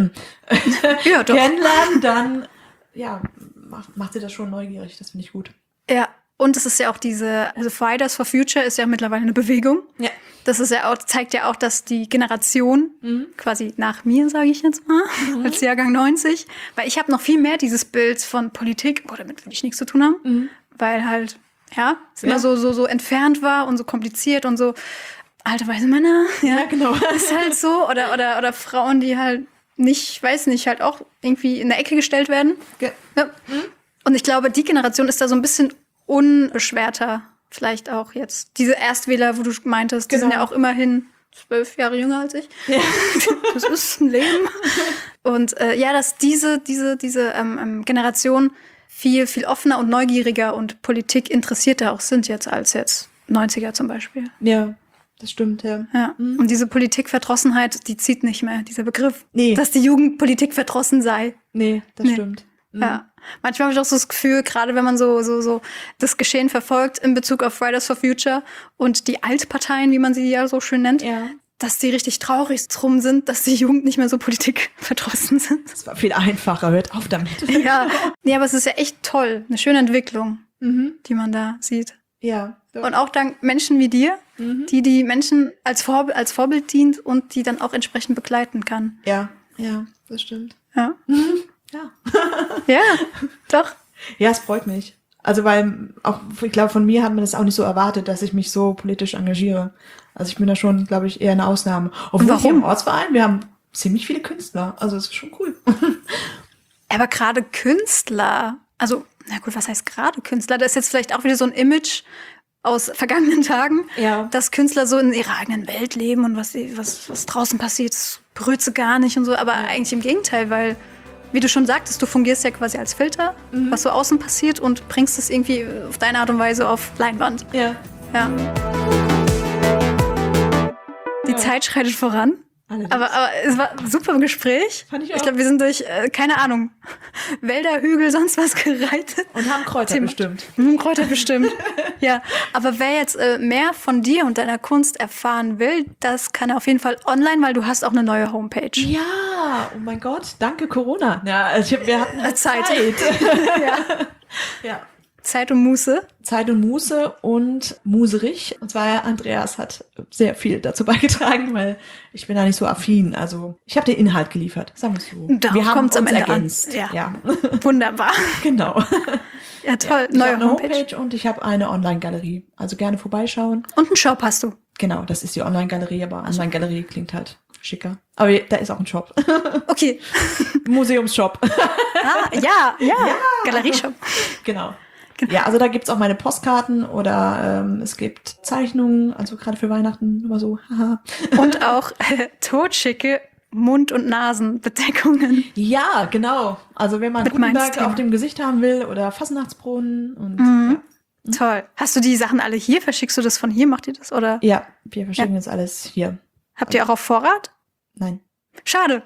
Speaker 4: Ja, doch.
Speaker 3: kennenlernen, dann ja, macht sie das schon neugierig, das finde ich gut.
Speaker 4: Ja, und es ist ja auch also Fridays for Future ist ja mittlerweile eine Bewegung.
Speaker 3: Ja.
Speaker 4: Das ist ja auch, zeigt ja auch, dass die Generation quasi nach mir, sage ich jetzt mal, als Jahrgang 90, weil ich habe noch viel mehr dieses Bild von Politik, damit will ich nichts zu tun haben, weil halt, ja, es immer so entfernt war und so kompliziert und so alte weiße Männer, ja,
Speaker 3: genau.
Speaker 4: ist halt so, oder Frauen, die halt nicht, weiß nicht, halt auch irgendwie in der Ecke gestellt werden. Ja. Und ich glaube, die Generation ist da so ein bisschen unbeschwerter, vielleicht auch jetzt. Diese Erstwähler, wo du meintest, die sind ja auch immerhin 12 Jahre jünger als ich.
Speaker 3: Ja.
Speaker 4: Das ist ein Leben. Und ja, dass diese Generation viel, viel offener und neugieriger und politikinteressierter auch sind jetzt als jetzt 90er zum Beispiel.
Speaker 3: Ja, das stimmt, ja.
Speaker 4: Ja. Und diese Politikverdrossenheit, die zieht nicht mehr, dieser Begriff.
Speaker 3: Nee.
Speaker 4: Dass die Jugend politikverdrossen sei.
Speaker 3: Nee, das stimmt.
Speaker 4: Ja. Manchmal habe ich auch so das Gefühl, gerade wenn man so das Geschehen verfolgt in Bezug auf Fridays for Future und die Altparteien, wie man sie ja so schön nennt,
Speaker 3: Ja.
Speaker 4: dass die richtig traurig drum sind, dass die Jugend nicht mehr so politikverdrossen sind.
Speaker 3: Das war viel einfacher, hört auf damit.
Speaker 4: Ja. Nee, aber es ist ja echt toll. Eine schöne Entwicklung, die man da sieht.
Speaker 3: Ja. Doch.
Speaker 4: Und auch dank Menschen wie dir, die Menschen als Vorbild dient und die dann auch entsprechend begleiten kann.
Speaker 3: Ja, das stimmt.
Speaker 4: Ja.
Speaker 3: Ja.
Speaker 4: Ja, doch.
Speaker 3: Ja, es freut mich. Also, weil auch, ich glaube, von mir hat man das auch nicht so erwartet, dass ich mich so politisch engagiere. Also ich bin da schon, glaube ich, eher eine Ausnahme. Obwohl
Speaker 4: Warum?
Speaker 3: hier im Ortsverein, wir haben ziemlich viele Künstler. Also es ist schon cool.
Speaker 4: Aber gerade Künstler, also na gut, was heißt gerade Künstler? Das ist jetzt vielleicht auch wieder so ein Image aus vergangenen Tagen,
Speaker 3: Ja.
Speaker 4: dass Künstler so in ihrer eigenen Welt leben und was draußen passiert, das berührt sie gar nicht und so. Aber eigentlich im Gegenteil, weil, wie du schon sagtest, du fungierst ja quasi als Filter, was so außen passiert und bringst es irgendwie auf deine Art und Weise auf Leinwand.
Speaker 3: Ja.
Speaker 4: Ja. Die Zeit schreitet voran.
Speaker 3: Allerdings.
Speaker 4: Aber es war ein super Gespräch.
Speaker 3: Fand ich auch.
Speaker 4: Ich glaube, wir sind durch, keine Ahnung, Wälder, Hügel, sonst was gereitet.
Speaker 3: Und haben Kräuter
Speaker 4: Thema.
Speaker 3: bestimmt.
Speaker 4: Kräuter bestimmt. Ja, aber wer jetzt mehr von dir und deiner Kunst erfahren will, das kann er auf jeden Fall online, weil du hast auch eine neue Homepage.
Speaker 3: Ja, oh mein Gott, danke Corona. Ja, also wir hatten halt
Speaker 4: Zeit.
Speaker 3: ja. Ja.
Speaker 4: Zeit und Muße.
Speaker 3: Zeit und Muße und Muserich. Und zwar Andreas hat sehr viel dazu beigetragen, weil ich bin da nicht so affin. Also ich habe den Inhalt geliefert, sagen wir es so.
Speaker 4: Darauf
Speaker 3: wir haben
Speaker 4: kommt's am
Speaker 3: uns
Speaker 4: Ende
Speaker 3: ergänzt.
Speaker 4: an.
Speaker 3: Ja.
Speaker 4: Wunderbar.
Speaker 3: Genau.
Speaker 4: Ja, toll.
Speaker 3: Ich habe
Speaker 4: Neue
Speaker 3: eine
Speaker 4: Homepage.
Speaker 3: Homepage und ich habe eine Online-Galerie. Also gerne vorbeischauen.
Speaker 4: Und einen Shop hast du.
Speaker 3: Genau, das ist die Online-Galerie, aber Online-Galerie klingt halt schicker. Aber da ist auch ein Shop.
Speaker 4: Okay.
Speaker 3: Museumsshop.
Speaker 4: Ja. Galerieshop.
Speaker 3: Genau. Ja, also da gibt's auch meine Postkarten oder es gibt Zeichnungen, also gerade für Weihnachten immer so, haha.
Speaker 4: Und auch totschicke Mund- und Nasenbedeckungen.
Speaker 3: Ja, genau. Also wenn man
Speaker 4: Mit
Speaker 3: Gutenberg
Speaker 4: Mainz-Thema.
Speaker 3: auf dem Gesicht haben will oder Fastnachtsbrunnen und
Speaker 4: Toll. Hast du die Sachen alle hier? Verschickst du das von hier? Macht ihr das? Oder
Speaker 3: ja, wir verschicken jetzt alles hier.
Speaker 4: habt ihr auch auf Vorrat?
Speaker 3: Nein.
Speaker 4: Schade.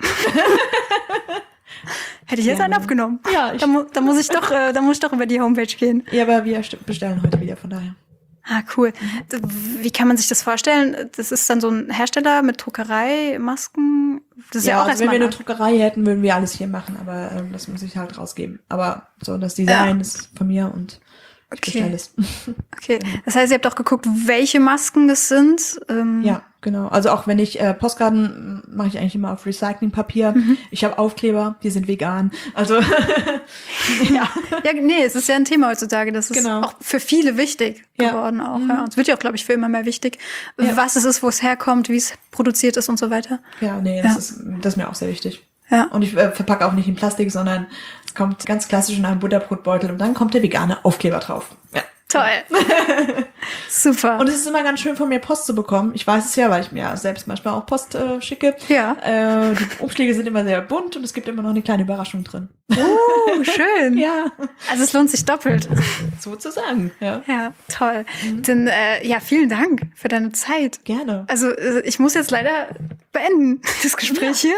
Speaker 4: Hätte ich jetzt einen abgenommen.
Speaker 3: Ja,
Speaker 4: Da muss ich doch über die Homepage gehen.
Speaker 3: ja, aber wir bestellen heute wieder, von daher.
Speaker 4: Ah, cool. Wie kann man sich das vorstellen? Das ist dann so ein Hersteller mit Druckerei, Masken. Das ist ja, auch
Speaker 3: also wenn
Speaker 4: erstmal
Speaker 3: wir eine Druckerei hätten, würden wir alles hier machen, aber das muss ich halt rausgeben. Aber so, das Design ist von mir und ich bestelle es.
Speaker 4: Okay. Das heißt, ihr habt auch geguckt, welche Masken das sind.
Speaker 3: Ja, genau. Also auch wenn ich Postkarten mache ich eigentlich immer auf Recyclingpapier. Ich habe Aufkleber, die sind vegan. Also ja.
Speaker 4: Ja, nee, es ist ja ein Thema heutzutage. Das ist
Speaker 3: Genau.
Speaker 4: auch für viele wichtig
Speaker 3: Ja.
Speaker 4: geworden auch. Ja. Und es wird ja auch, glaube ich, für immer mehr wichtig, was es ist, wo es herkommt, wie es produziert ist und so weiter.
Speaker 3: Ja, nee, das ist mir auch sehr wichtig.
Speaker 4: Ja.
Speaker 3: Und ich verpacke auch nicht in Plastik, sondern es kommt ganz klassisch in einem Butterbrotbeutel und dann kommt der vegane Aufkleber drauf. Ja.
Speaker 4: Toll. Super.
Speaker 3: Und es ist immer ganz schön von mir Post zu bekommen. Ich weiß es ja, weil ich mir ja selbst manchmal auch Post schicke.
Speaker 4: Ja.
Speaker 3: Die Umschläge sind immer sehr bunt und es gibt immer noch eine kleine Überraschung drin.
Speaker 4: Schön.
Speaker 3: Ja,
Speaker 4: Also es lohnt sich doppelt.
Speaker 3: sozusagen. Ja,
Speaker 4: Ja, toll. Dann, vielen Dank für deine Zeit.
Speaker 3: gerne.
Speaker 4: Also ich muss jetzt leider beenden, das Gespräch hier.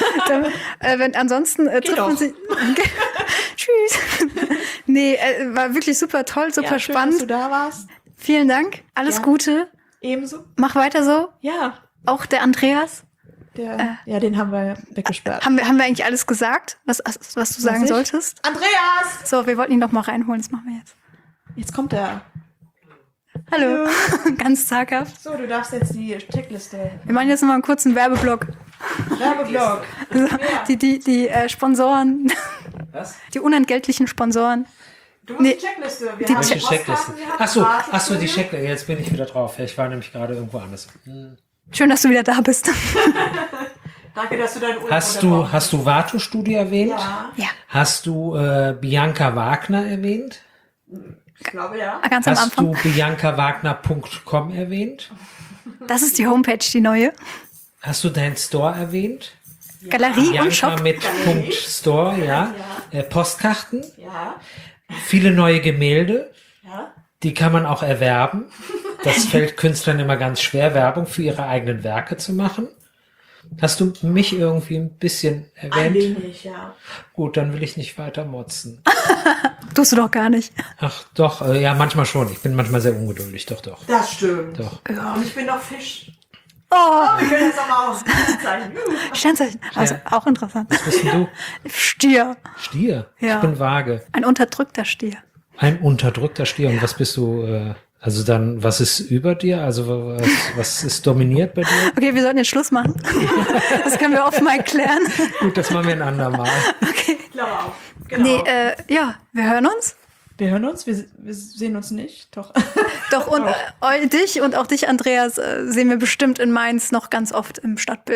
Speaker 4: Ansonsten trifft man
Speaker 3: doch.
Speaker 4: sich. Tschüss. Nee, war wirklich super toll, super
Speaker 3: Ja, schön,
Speaker 4: spannend.
Speaker 3: dass du da warst.
Speaker 4: Vielen Dank. Alles
Speaker 3: Ja.
Speaker 4: Gute.
Speaker 3: Ebenso.
Speaker 4: Mach weiter so.
Speaker 3: Ja,
Speaker 4: Auch der Andreas.
Speaker 3: den haben wir weggesperrt.
Speaker 4: Haben wir eigentlich alles gesagt, was du sagen
Speaker 3: ich?
Speaker 4: solltest?
Speaker 3: Andreas!
Speaker 4: So, wir wollten ihn noch mal reinholen. Das machen wir jetzt.
Speaker 3: Jetzt kommt er.
Speaker 4: Hallo. Ganz zaghaft.
Speaker 3: So, du darfst jetzt die Checkliste.
Speaker 4: Wir machen jetzt noch mal einen kurzen Werbeblock.
Speaker 3: Werbeblock.
Speaker 4: Also, die Sponsoren,
Speaker 5: Was?
Speaker 4: die unentgeltlichen Sponsoren.
Speaker 3: Du musst
Speaker 4: Nee.
Speaker 3: die Checkliste. Wir
Speaker 4: Die
Speaker 3: haben
Speaker 5: Welche
Speaker 3: Postkarten,
Speaker 5: Checkliste?
Speaker 3: wir haben
Speaker 5: Ach so, die
Speaker 3: Warteschlange.
Speaker 5: Checkliste. Jetzt bin ich wieder drauf. Ich war nämlich gerade irgendwo anders.
Speaker 4: Schön, dass du wieder da bist.
Speaker 3: Danke, dass du deinen Urlaub
Speaker 5: Hast du Vato-Studio erwähnt?
Speaker 3: Ja,
Speaker 4: Ja,
Speaker 5: Hast du Bianca Wagner erwähnt?
Speaker 3: ich glaube ja.
Speaker 4: ganz am
Speaker 5: Hast du
Speaker 4: Anfang.
Speaker 5: biancawagner.com erwähnt?
Speaker 4: Das ist die Homepage, die neue.
Speaker 5: Hast du deinen Store erwähnt?
Speaker 4: Galerie und
Speaker 5: Bianca
Speaker 4: Shop.
Speaker 5: mit Punkt Store, ja. Postkarten,
Speaker 3: Ja,
Speaker 5: viele neue Gemälde,
Speaker 3: ja.
Speaker 5: die kann man auch erwerben. Das fällt Künstlern immer ganz schwer, Werbung für ihre eigenen Werke zu machen. Hast du mich irgendwie ein bisschen
Speaker 3: Ein
Speaker 5: erwähnt?
Speaker 3: wenig, ja.
Speaker 5: Gut, dann will ich nicht weiter motzen.
Speaker 4: Tust du doch gar nicht.
Speaker 5: Ach doch, ja, manchmal schon. Ich bin manchmal sehr ungeduldig, doch.
Speaker 3: Das stimmt.
Speaker 5: Doch.
Speaker 3: Und ich bin doch Fisch.
Speaker 4: Oh,
Speaker 3: Wir können jetzt nochmal aus. Sternzeichen.
Speaker 4: Sternzeichen. Also auch interessant.
Speaker 5: Was bist denn du?
Speaker 4: Stier.
Speaker 5: Stier.
Speaker 4: Ja.
Speaker 5: Ich bin Waage.
Speaker 4: Ein unterdrückter Stier.
Speaker 5: Ein unterdrückter Stier. Und was bist du, also dann, was ist über dir? Also was ist dominiert bei dir?
Speaker 4: Okay, wir sollten jetzt Schluss machen. Das können wir offen mal klären.
Speaker 5: Gut, das machen wir ein andermal.
Speaker 4: Okay.
Speaker 3: Ich glaube auch. Genau.
Speaker 4: Nee, ja, wir hören uns.
Speaker 3: Wir hören uns, wir sehen uns nicht. Doch.
Speaker 4: Doch, und dich und auch dich, Andreas, sehen wir bestimmt in Mainz noch ganz oft im Stadtbild.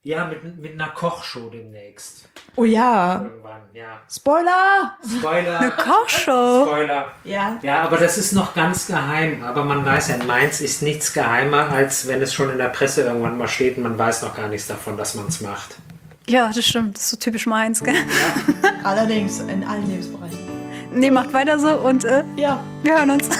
Speaker 5: Ja, mit einer Kochshow demnächst.
Speaker 3: Oh ja.
Speaker 5: Irgendwann, ja.
Speaker 3: Spoiler!
Speaker 5: Spoiler.
Speaker 4: Eine Kochshow.
Speaker 5: Spoiler.
Speaker 3: Ja.
Speaker 5: Ja, aber das ist noch ganz geheim. Aber man weiß ja, in Mainz ist nichts geheimer, als wenn es schon in der Presse irgendwann mal steht und man weiß noch gar nichts davon, dass man es macht.
Speaker 4: Ja, das stimmt. Das ist so typisch meins, gell?
Speaker 3: Allerdings in allen Lebensbereichen.
Speaker 4: Nee, macht weiter so und
Speaker 3: Ja.
Speaker 4: wir hören uns.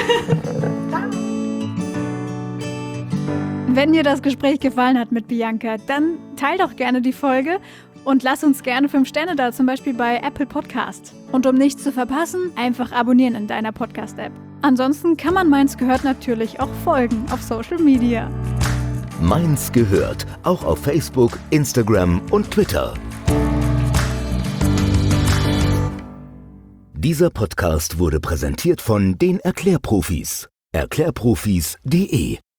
Speaker 2: Wenn dir das Gespräch gefallen hat mit Bianca, dann teil doch gerne die Folge und lass uns gerne 5 Sterne da, zum Beispiel bei Apple Podcast. Und um nichts zu verpassen, einfach abonnieren in deiner Podcast-App. Ansonsten kann man Mainz gehört natürlich auch folgen auf Social Media.
Speaker 1: Mainz gehört, auch auf Facebook, Instagram und Twitter. Dieser Podcast wurde präsentiert von den Erklärprofis. Erklärprofis.de